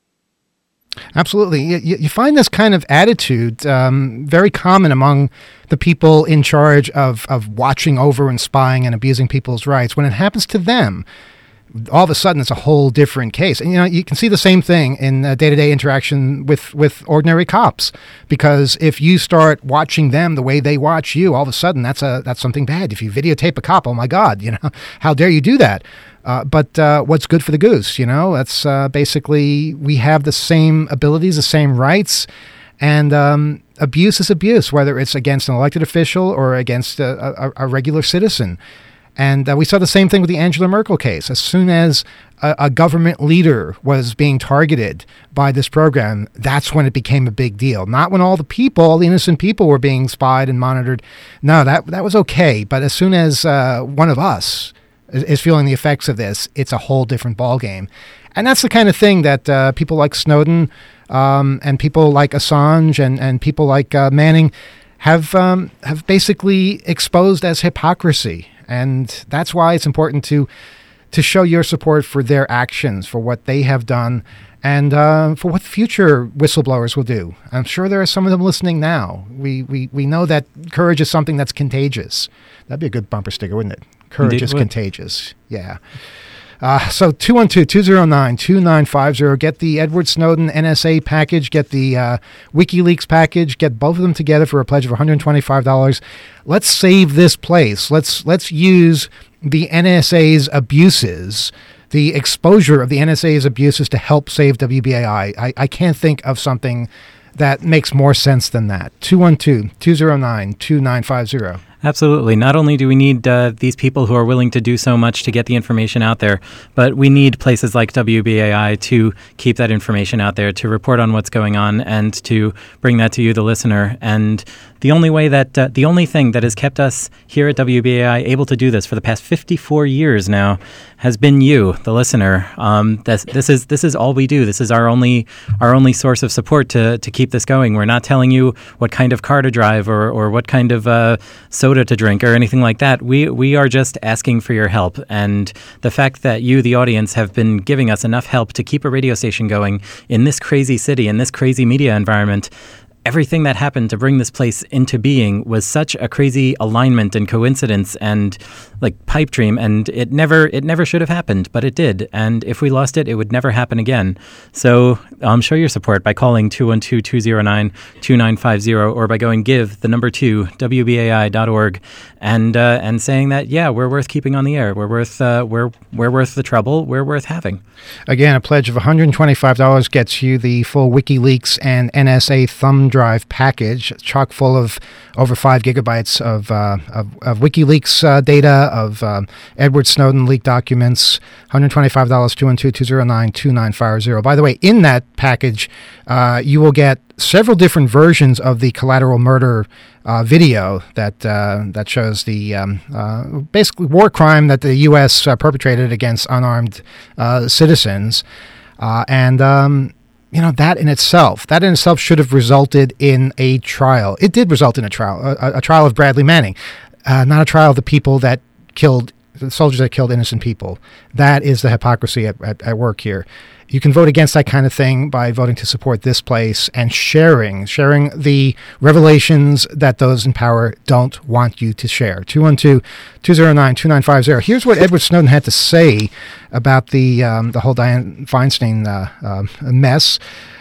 Absolutely. You, you find this kind of attitude um, very common among the people in charge of, of watching over and spying and abusing people's rights. When it happens to them, all of a sudden it's a whole different case. And, you know, you can see the same thing in uh, day-to-day interaction with, with ordinary cops, because if you start watching them the way they watch you, all of a sudden that's a that's something bad. If you videotape a cop, oh my God, you know, how dare you do that? Uh, but uh, what's good for the goose, you know? That's uh, basically, we have the same abilities, the same rights, and um, abuse is abuse, whether it's against an elected official or against a, a, a regular citizen. And uh, we saw the same thing with the Angela Merkel case. As soon as a, a government leader was being targeted by this program, that's when it became a big deal. Not when all the people, all the innocent people were being spied and monitored. No, that that was okay. But as soon as uh, one of us is feeling the effects of this, it's a whole different ballgame. And that's the kind of thing that uh, people like Snowden um, and people like Assange and, and people like uh, Manning have um, have basically exposed as hypocrisy. And that's why it's important to to show your support for their actions, for what they have done, and uh, for what future whistleblowers will do. I'm sure there are some of them listening now. We, we, we know that courage is something that's contagious. That'd be a good bumper sticker, wouldn't it? Courage Indeed is would. Contagious. Yeah. Uh, so two one two, two zero nine, two nine five zero. Get the Edward Snowden N S A package. Get the uh, WikiLeaks package. Get both of them together for a pledge of one hundred twenty-five dollars. Let's save this place. Let's let's use the N S A's abuses, the exposure of the N S A's abuses to help save W B A I. I, I can't think of something that makes more sense than that. two one two, two zero nine, two nine five zero. Absolutely. Not only do we need uh, these people who are willing to do so much to get the information out there, but we need places like W B A I to keep that information out there, to report on what's going on, and to bring that to you, the listener. And the only way that, uh, the only thing that has kept us here at W B A I able to do this for the past fifty-four years now has been you, the listener. Um, this, this is this is all we do. This is our only our only source of support to to keep this going. We're not telling you what kind of car to drive or or what kind of uh, soda to drink or anything like that. We we are just asking for your help, and the fact that you, the audience, have been giving us enough help to keep a radio station going in this crazy city, in this crazy media environment. Everything that happened to bring this place into being was such a crazy alignment and coincidence and like pipe dream, and it never it never should have happened, but it did. And if we lost it, it would never happen again. So um, show your support by calling two one two, two zero nine, two nine five zero or by going give the number two W B A I dot org and uh, and saying that yeah, we're worth keeping on the air. We're worth uh, we're we're worth the trouble. We're worth having. Again, a pledge of one hundred twenty-five dollars gets you the full WikiLeaks and N S A thumb drive package, chock full of over five gigabytes of uh, of, of WikiLeaks uh, data, of um, Edward Snowden leaked documents. one hundred twenty-five dollars, two one two, two zero nine, two nine five zero. By the way, in that package, uh, you will get several different versions of the collateral murder uh, video that uh, that shows the um, uh, basically war crime that the U S uh, perpetrated against unarmed uh, citizens, uh, and um, you know, that in itself, that in itself should have resulted in a trial. It did result in a trial, a, a trial of Bradley Manning, uh, not a trial of the people that killed, the soldiers that killed innocent people. That is the hypocrisy at, at, at work here. You can vote against that kind of thing by voting to support this place and sharing, sharing the revelations that those in power don't want you to share. two one two, two zero nine, two nine five zero. Here's what Edward Snowden had to say about the um, the whole Dianne Feinstein uh, uh, mess.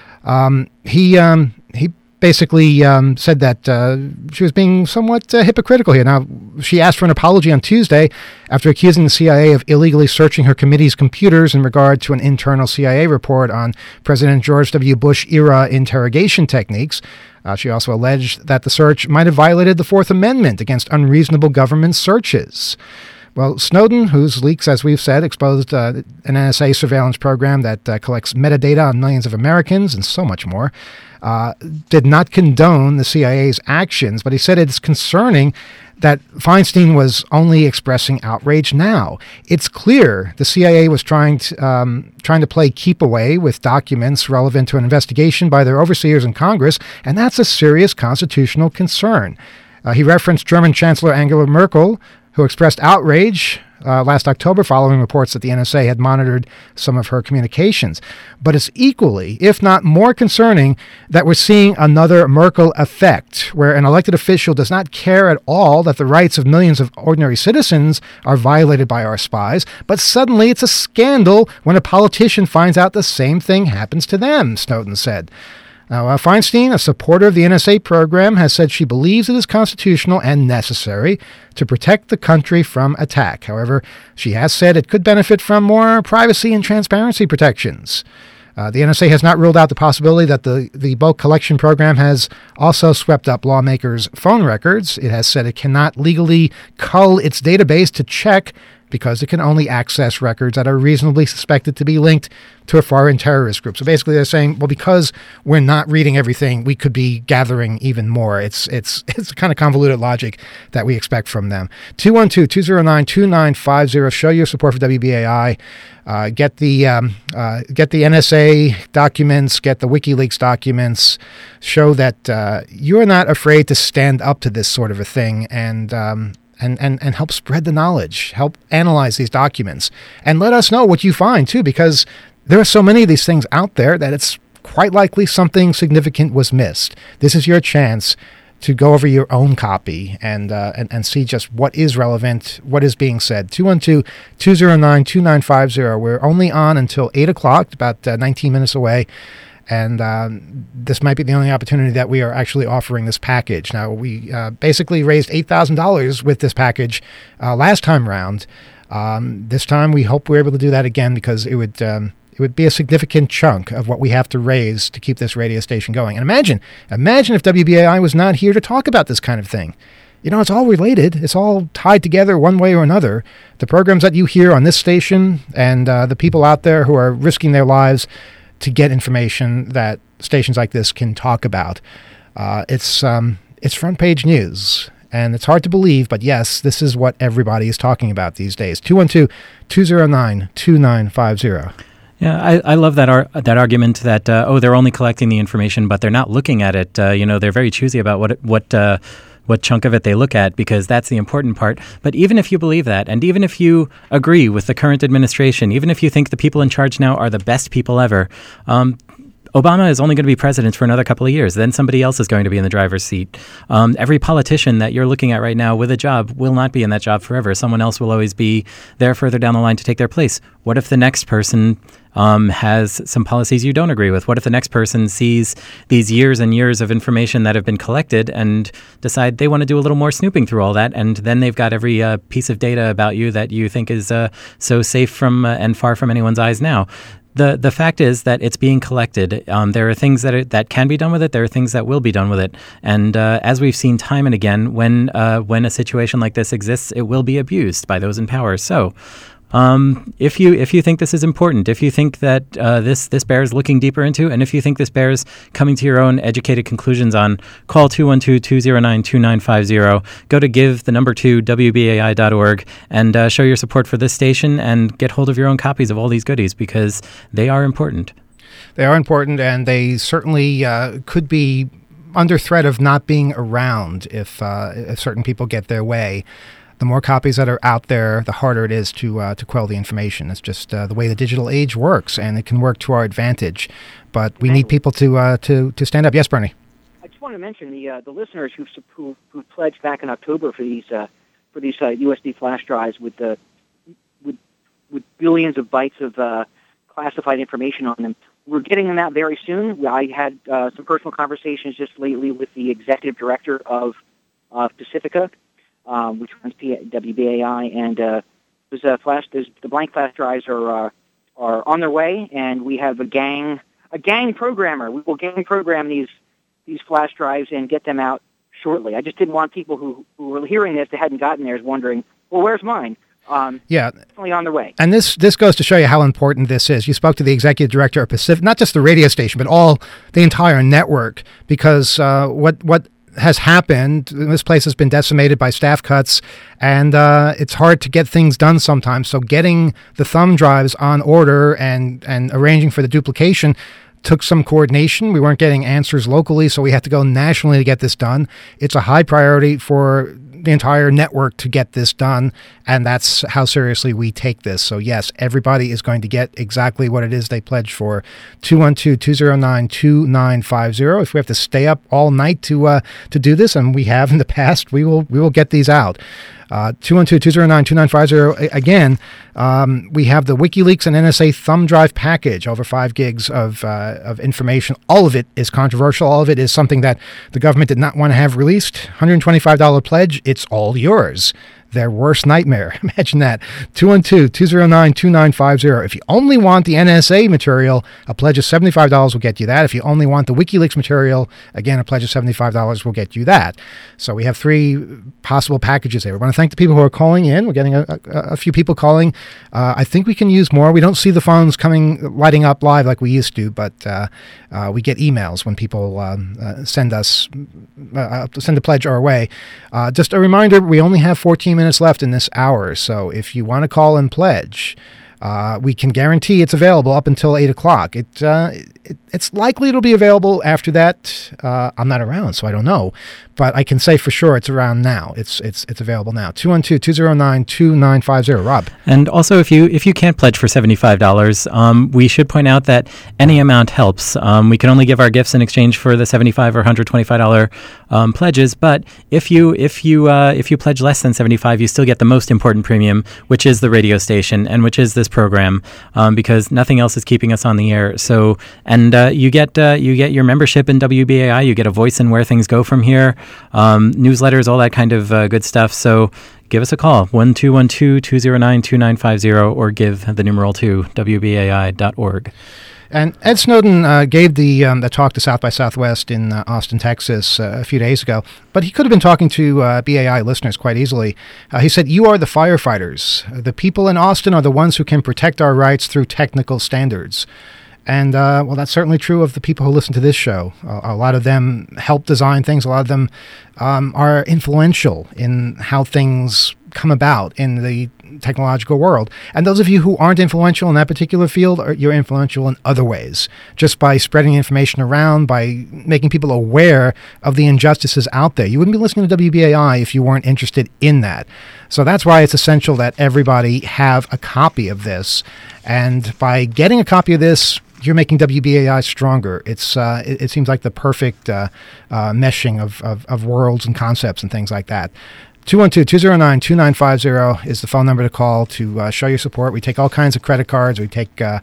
Um, he um, he basically um, said that uh, she was being somewhat uh, hypocritical here. Now, she asked for an apology on Tuesday after accusing the C I A of illegally searching her committee's computers in regard to an internal C I A report on President George W. Bush-era interrogation techniques. Uh, she also alleged that the search might have violated the Fourth Amendment against unreasonable government searches. Well, Snowden, whose leaks, as we've said, exposed uh, an N S A surveillance program that uh, collects metadata on millions of Americans and so much more, uh, did not condone the C I A's actions, but he said it's concerning that Feinstein was only expressing outrage now. It's clear the C I A was trying to, um, trying to play keep away with documents relevant to an investigation by their overseers in Congress, and that's a serious constitutional concern. Uh, he referenced German Chancellor Angela Merkel, who expressed outrage uh, last October following reports that the N S A had monitored some of her communications. But it's equally, if not more concerning, that we're seeing another Merkel effect, where an elected official does not care at all that the rights of millions of ordinary citizens are violated by our spies, but suddenly it's a scandal when a politician finds out the same thing happens to them, Snowden said. Now, uh, Feinstein, a supporter of the N S A program, has said she believes it is constitutional and necessary to protect the country from attack. However, she has said it could benefit from more privacy and transparency protections. Uh, the N S A has not ruled out the possibility that the, the bulk collection program has also swept up lawmakers' phone records. It has said it cannot legally cull its database to check because it can only access records that are reasonably suspected to be linked to a foreign terrorist group. So basically they're saying, well, because we're not reading everything, we could be gathering even more. It's it's it's the kind of convoluted logic that we expect from them. two one two, two zero nine, two nine five zero. Show your support for W B A I. Uh, get the um, uh, get the N S A documents, get the WikiLeaks documents. Show that uh, you're not afraid to stand up to this sort of a thing and um, And, and, and help spread the knowledge, help analyze these documents, and let us know what you find, too, because there are so many of these things out there that it's quite likely something significant was missed. This is your chance to go over your own copy and uh, and, and see just what is relevant, what is being said. two one two, two zero nine, two nine five zero. We're only on until eight o'clock, about uh, nineteen minutes away. And um, this might be the only opportunity that we are actually offering this package. Now, we uh, basically raised eight thousand dollars with this package uh, last time round. Um, this time, we hope we're able to do that again because it would um, it would be a significant chunk of what we have to raise to keep this radio station going. And imagine, imagine if W B A I was not here to talk about this kind of thing. You know, it's all related. It's all tied together one way or another. The programs that you hear on this station and uh, the people out there who are risking their lives to get information that stations like this can talk about. Uh, it's um, it's front page news, and it's hard to believe, but yes, this is what everybody is talking about these days. two one two, two zero nine, two nine five zero. Yeah, I, I love that ar- that argument that, uh, oh, they're only collecting the information, but they're not looking at it. Uh, you know, they're very choosy about what what uh, what chunk of it they look at, because that's the important part. But even if you believe that, and even if you agree with the current administration, even if you think the people in charge now are the best people ever, um, Obama is only going to be president for another couple of years. Then somebody else is going to be in the driver's seat. Um, every politician that you're looking at right now with a job will not be in that job forever. Someone else will always be there further down the line to take their place. What if the next person um, has some policies you don't agree with? What if the next person sees these years and years of information that have been collected and decide they want to do a little more snooping through all that, and then they've got every uh, piece of data about you that you think is uh, so safe from uh, and far from anyone's eyes now? The the fact is that it's being collected. Um, there are things that are, that can be done with it. There are things that will be done with it. And uh, as we've seen time and again, when uh, when a situation like this exists, it will be abused by those in power. So um, if you if you think this is important, if you think that uh, this this bears looking deeper into, and if you think this bears coming to your own educated conclusions on, call two one two, two zero nine, two nine five zero. Go to give the number two W B A I dot org and uh, show your support for this station and get hold of your own copies of all these goodies, because they are important. They are important, and they certainly uh, could be under threat of not being around if, uh, if certain people get their way. The more copies that are out there, the harder it is to uh, to quell the information. It's just uh, the way the digital age works, and it can work to our advantage. But we need people to uh, to to stand up. Yes, Bernie. I just want to mention the uh, the listeners who who who pledged back in October for these uh, for these uh, U S B flash drives with the with with billions of bytes of uh, classified information on them. We're getting them out very soon. I had uh, some personal conversations just lately with the executive director of uh, Pacifica. Um, which runs W B A I, and uh, there's a flash. There's the blank flash drives are uh, are on their way, and we have a gang a gang programmer. We will gang program these these flash drives and get them out shortly. I just didn't want people who, who were hearing this that hadn't gotten theirs wondering, well, where's mine? Um, yeah, definitely on their way. And this this goes to show you how important this is. You spoke to the executive director of Pacific, not just the radio station, but all the entire network, because uh, what what. has happened. This place has been decimated by staff cuts, and uh, it's hard to get things done sometimes. So getting the thumb drives on order and, and arranging for the duplication took some coordination. We weren't getting answers locally, so we had to go nationally to get this done. It's a high priority for the entire network to get this done, and that's how seriously we take this. So yes, everybody is going to get exactly what it is they pledged for. two one two, two zero nine, two nine five zero. If we have to stay up all night to uh, to do this, and we have in the past, we will we will get these out. Uh, two one two, two zero nine, two nine five zero. Again, um, we have the WikiLeaks and N S A thumb drive package, over five gigs of uh, of information. All of it is controversial. All of it is something that the government did not want to have released. one hundred twenty-five dollars pledge. It's all yours. Their worst nightmare. Imagine that. two one two, two zero nine, two nine five zero. If you only want the N S A material, a pledge of seventy-five dollars will get you that. If you only want the WikiLeaks material, again, a pledge of seventy-five dollars will get you that. So we have three possible packages there. We want to thank the people who are calling in. We're getting a, a, a few people calling. Uh, I think we can use more. We don't see the phones coming, lighting up live like we used to, but uh, uh, we get emails when people um, uh, send us, uh, send a pledge our way. Uh, just a reminder, we only have fourteen minutes left in this hour, so if you want to call and pledge, uh, we can guarantee it's available up until eight o'clock. It, uh, it it's likely it'll be available after that. Uh, I'm not around, so I don't know, but I can say for sure it's around now. It's it's it's available now. two one two, two zero nine, two nine five zero. Rob. And also, if you if you can't pledge for seventy-five dollars, um, we should point out that any amount helps. Um, we can only give our gifts in exchange for the seventy-five dollars or one hundred twenty-five dollars um, pledges, but if you if you uh, if you pledge less than seventy-five dollars, you still get the most important premium, which is the radio station and which is this program, um, because nothing else is keeping us on the air. So, and uh, you get uh, you get your membership in W B A I, you get a voice in where things go from here, um, newsletters, all that kind of uh, good stuff. So give us a call, one two one two, two zero nine, two nine five zero, or give the numeral to W B A I dot org. And Ed Snowden uh, gave the um, the talk to South by Southwest in uh, Austin, Texas, uh, a few days ago. But he could have been talking to uh, B A I listeners quite easily. Uh, he said, "You are the firefighters. The people in Austin are the ones who can protect our rights through technical standards." And, uh, well, that's certainly true of the people who listen to this show. Uh, a lot of them help design things. A lot of them um, are influential in how things come about in the technological world. And those of you who aren't influential in that particular field, are, you're influential in other ways, just by spreading information around, by making people aware of the injustices out there. You wouldn't be listening to W B A I if you weren't interested in that. So that's why it's essential that everybody have a copy of this. And by getting a copy of this, you're making W B A I stronger. It's uh, it, it seems like the perfect uh, uh, meshing of, of, of worlds and concepts and things like that. two one two, two zero nine, two nine five zero is the phone number to call to uh, show your support. We take all kinds of credit cards. We take uh,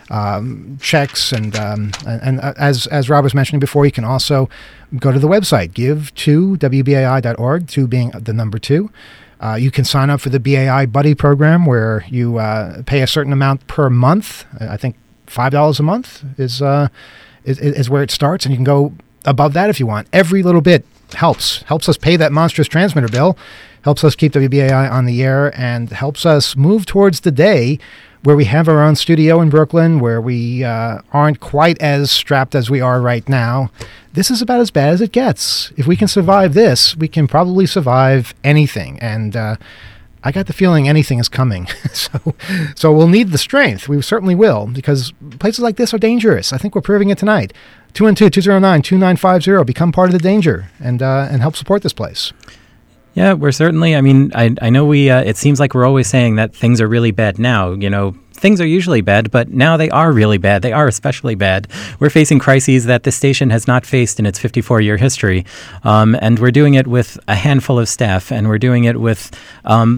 um, checks. And um, and, and uh, as, as Rob was mentioning before, you can also go to the website, give to W B A I dot org, two being the number two. Uh, you can sign up for the B A I Buddy program where you uh, pay a certain amount per month. I think five dollars a month is, uh, is is where it starts, and you can go above that if you want. Every little bit helps. Helps us pay that monstrous transmitter bill, helps us keep W B A I on the air, and helps us move towards the day where we have our own studio in Brooklyn, where we uh, aren't quite as strapped as we are right now. This is about as bad as it gets. If we can survive this, we can probably survive anything. And uh, I got the feeling anything is coming. so so we'll need the strength. We certainly will, because places like this are dangerous. I think we're proving it tonight. two one two, two zero nine, two nine five zero. Become part of the danger and uh, and help support this place. Yeah, we're certainly, I mean, I I know we, uh, it seems like we're always saying that things are really bad now. You know, things are usually bad, but now they are really bad. They are especially bad. We're facing crises that this station has not faced in its fifty-four-year history. Um, and we're doing it with a handful of staff, and we're doing it with um,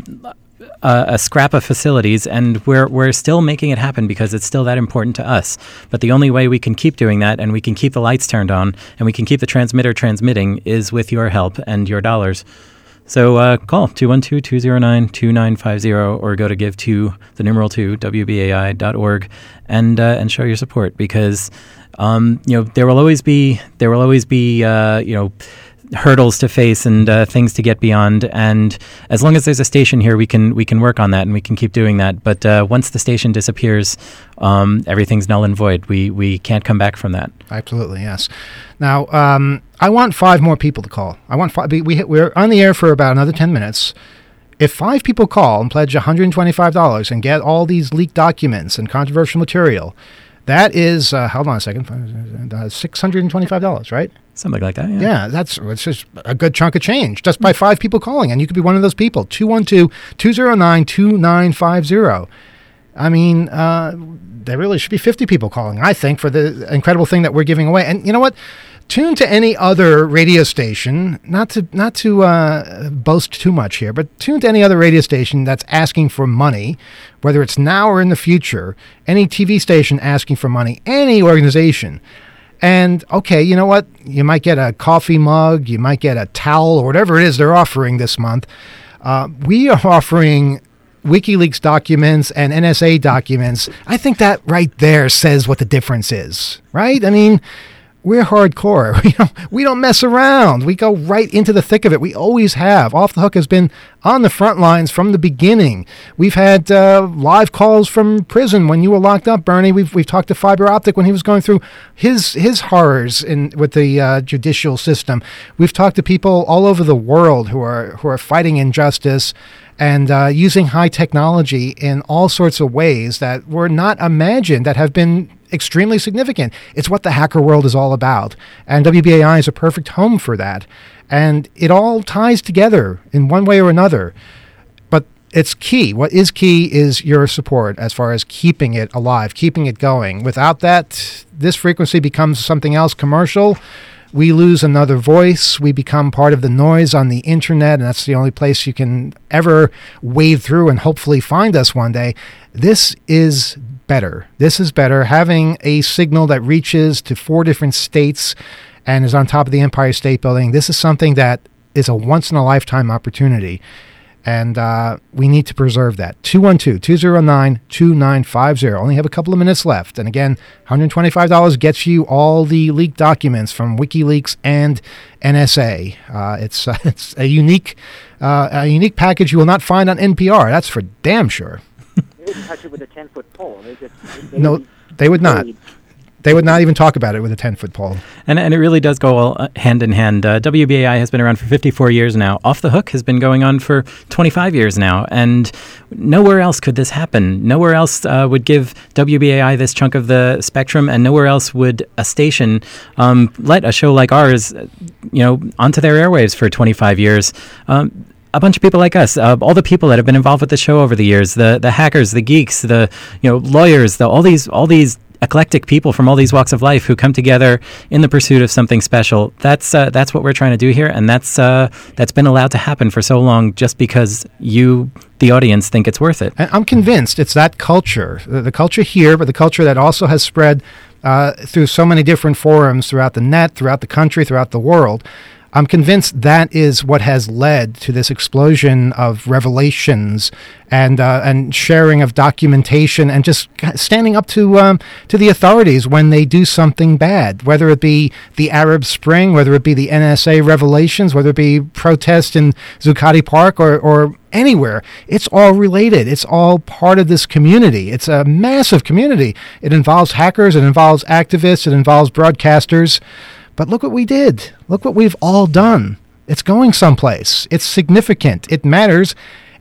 a, a scrap of facilities, and we're we're still making it happen because it's still that important to us. But the only way we can keep doing that, and we can keep the lights turned on, and we can keep the transmitter transmitting, is with your help and your dollars. So uh, call two one two, two zero nine, two nine five zero or go to give to the numeral two, W B A I dot org, and uh, and show your support, because um, you know there will always be there will always be uh, you know hurdles to face and uh, things to get beyond, and as long as there's a station here, we can we can work on that and we can keep doing that. But uh, once the station disappears, um, everything's null and void. We we can't come back from that. Absolutely, yes. Now, um, I want five more people to call. I want five. We, we we're on the air for about another ten minutes. If five people call and pledge one hundred twenty-five dollars and get all these leaked documents and controversial material, that is, uh, hold on a second, uh, six hundred twenty-five dollars, right? Something like that, yeah. Yeah, that's it's just a good chunk of change just by five people calling, and you could be one of those people. two one two, two zero nine, two nine five zero. I mean, uh, there really should be fifty people calling, I think, for the incredible thing that we're giving away. And you know what? Tune to any other radio station, not to not to uh, boast too much here, but tune to any other radio station that's asking for money, whether it's now or in the future, any T V station asking for money, any organization. And, okay, you know what? You might get a coffee mug, you might get a towel, or whatever it is they're offering this month. Uh, we are offering WikiLeaks documents and N S A documents. I think that right there says what the difference is, right? I mean, we're hardcore. We don't, we don't mess around. We go right into the thick of it. We always have. Off the Hook has been on the front lines from the beginning. We've had uh, live calls from prison when you were locked up, Bernie. We've we've talked to Fiber Optic when he was going through his his horrors in with the uh, judicial system. We've talked to people all over the world who are who are fighting injustice and uh, using high technology in all sorts of ways that were not imagined, that have been extremely significant. It's what the hacker world is all about. And W B A I is a perfect home for that. And it all ties together in one way or another. But it's key. What is key is your support as far as keeping it alive, keeping it going. Without that, this frequency becomes something else commercial. We lose another voice. We become part of the noise on the internet, and that's the only place you can ever wade through and hopefully find us one day. This is better. This is better. Having a signal that reaches to four different states and is on top of the Empire State Building, this is something that is a once-in-a-lifetime opportunity. And uh, we need to preserve that. two one two, two zero nine, two nine five zero. Only have a couple of minutes left. And again, one hundred twenty-five dollars gets you all the leaked documents from WikiLeaks and N S A. Uh, it's uh, it's a unique uh, a unique package you will not find on N P R. That's for damn sure. They wouldn't touch it with a ten-foot pole. They just, they No, would they would not. paid. They would not even talk about it with a ten-foot pole. And and it really does go all uh, hand in hand. Uh, W B A I has been around for fifty-four years now. Off the Hook has been going on for twenty-five years now. And nowhere else could this happen. Nowhere else uh, would give W B A I this chunk of the spectrum, and nowhere else would a station um, let a show like ours, uh, you know, onto their airwaves for twenty-five years. Um, A bunch of people like us, uh, all the people that have been involved with the show over the years, the the hackers, the geeks, the you know lawyers, the all these all these eclectic people from all these walks of life who come together in the pursuit of something special. That's uh, that's what we're trying to do here, and that's uh, that's been allowed to happen for so long just because you, the audience, think it's worth it. And I'm convinced it's that culture, the, the culture here, but the culture that also has spread uh, through so many different forums throughout the net, throughout the country, throughout the world. I'm convinced that is what has led to this explosion of revelations and uh, and sharing of documentation and just standing up to um, to the authorities when they do something bad, whether it be the Arab Spring, whether it be the N S A revelations, whether it be protests in Zuccotti Park or, or anywhere. It's all related. It's all part of this community. It's a massive community. It involves hackers. It involves activists. It involves broadcasters. But look what we did. Look what we've all done. It's going someplace. It's significant. It matters.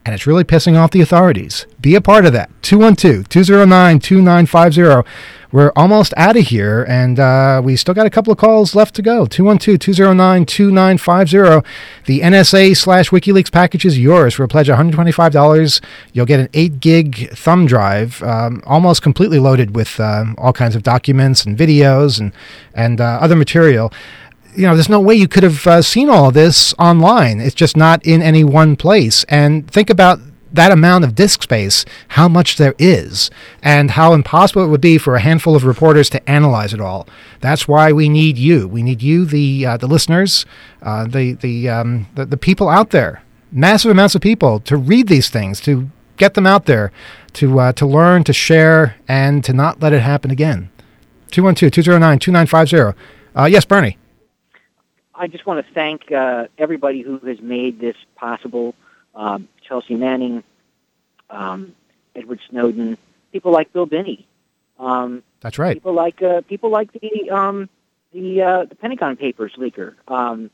and it's really pissing off the authorities. Be a part of that. two one two, two zero nine, two nine five zero. We're almost out of here, and uh, we still got a couple of calls left to go. two one two, two zero nine, two nine five zero. The N S A slash WikiLeaks package is yours. For a pledge of one hundred twenty-five dollars, you'll get an eight gig thumb drive, um, almost completely loaded with um, all kinds of documents and videos and, and uh, other material. You know, there's no way you could have uh, seen all of this online. It's just not in any one place. And think about that amount of disk space, how much there is, and how impossible it would be for a handful of reporters to analyze it all. That's why we need you. We need you, the uh, the listeners, uh, the the, um, the the people out there, massive amounts of people, to read these things, to get them out there, to uh, to learn, to share, and to not let it happen again. two one two, two zero nine, two nine five zero. Uh, yes, Bernie. I just want to thank uh, everybody who has made this possible. Um, Chelsea Manning, um, Edward Snowden, people like Bill Binney. Um, That's right. People like uh, people like the um, the uh, the Pentagon Papers leaker. Um,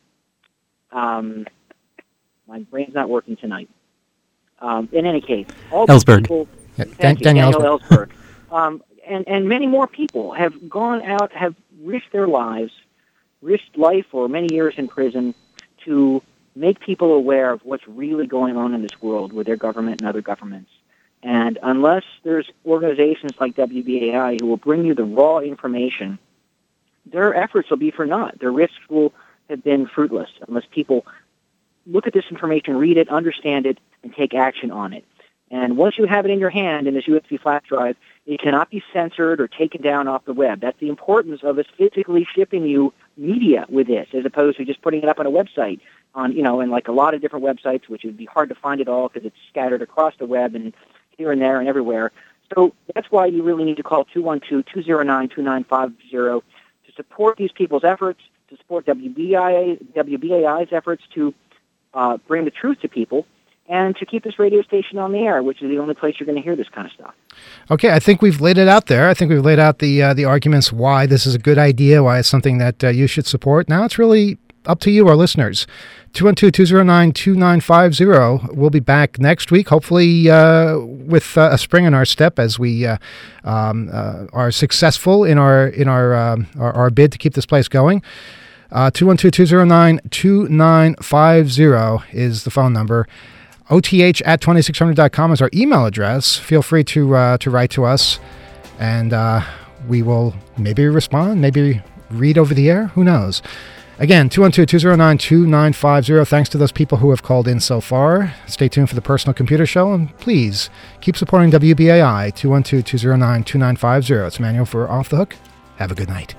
um, my brain's not working tonight. Um, in any case, all these Ellsberg. people, Yeah, thank Dan- you, Daniel Daniel Ellsberg, um, and and many more people have gone out, have risked their lives, risked life or many years in prison to make people aware of what's really going on in this world with their government and other governments. And unless there's organizations like W B A I who will bring you the raw information, their efforts will be for naught. Their risks will have been fruitless unless people look at this information, read it, understand it, and take action on it. And once you have it in your hand in this U S B flash drive, it cannot be censored or taken down off the web. That's the importance of us physically shipping you media with this, as opposed to just putting it up on a website. On, you know, and like a lot of different websites, which would be hard to find it all because it's scattered across the web and here and there and everywhere. So that's why you really need to call two one two, two zero nine, two nine five zero to support these people's efforts, to support W B A I's efforts to uh, bring the truth to people, and to keep this radio station on the air, which is the only place you're going to hear this kind of stuff. Okay, I think we've laid it out there. I think we've laid out the uh, the arguments why this is a good idea, why it's something that uh, you should support. Now it's really up to you, our listeners. two one two, two zero nine, two nine five zero. We'll be back next week, hopefully uh, with uh, a spring in our step as we uh, um, uh, are successful in our in our, um, our our bid to keep this place going. Uh, two one two, two zero nine, two nine five zero is the phone number. O T H at twenty-six hundred dot com is our email address. Feel free to uh, to write to us, and uh, we will maybe respond, maybe read over the air. Who knows? Again, two one two, two zero nine, two nine five zero. Thanks to those people who have called in so far. Stay tuned for the Personal Computer Show, and please keep supporting W B A I, two one two, two zero nine, two nine five zero. It's Manuel for Off the Hook. Have a good night.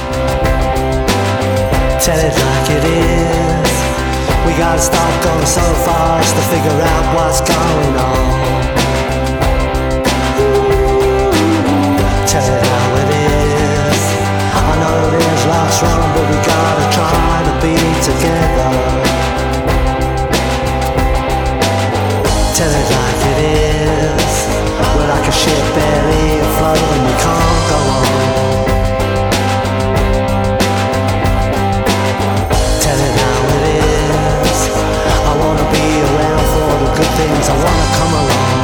Tell it like it is. We gotta stop going so fast to figure out what's going on. Tell it how it is. I know it is last wrong, but we gotta try to be together. Tell it like it is. We're like a ship barely afloat and we can't go on. Tell it how it is. I wanna be around for the good things. I wanna come along.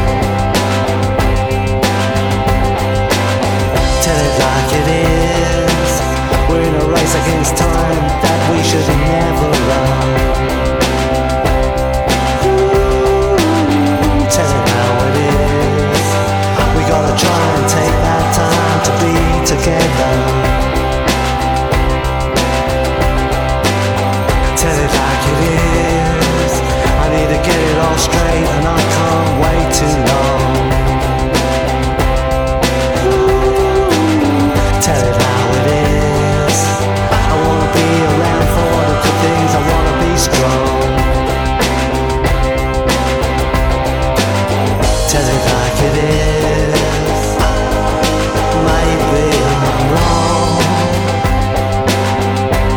Tell it like it is. We're in a race against time that we should never run. Ooh, tell it how it is. We gotta try and take that time to be together. Tell it like it is. I need to get it all straight and I can't wait too long. Tell it how it is. I wanna be around for the good things. I wanna be strong. Tell it like it is. Maybe I'm wrong.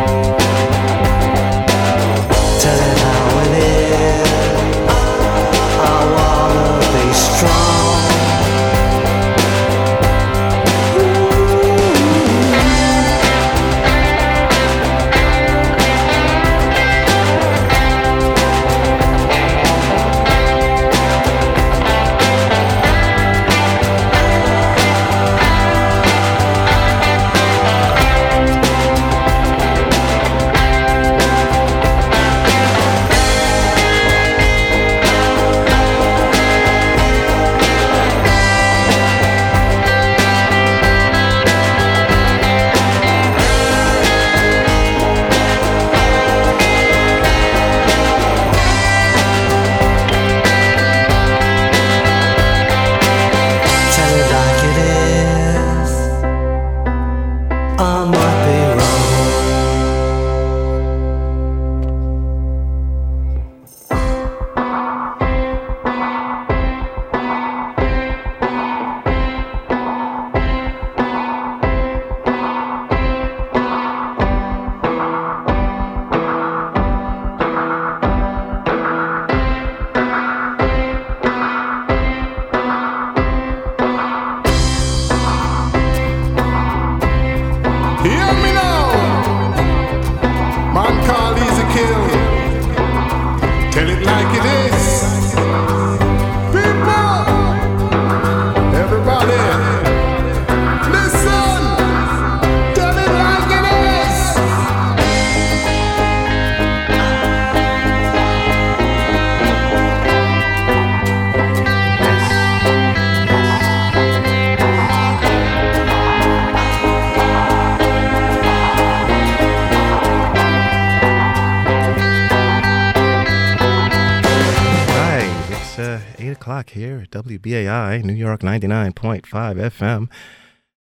Tell it how it is. Tell it like it is. People, everybody, listen. Tell it like it is. Uh, eight o'clock here at W B A I, New York ninety-nine point five F M.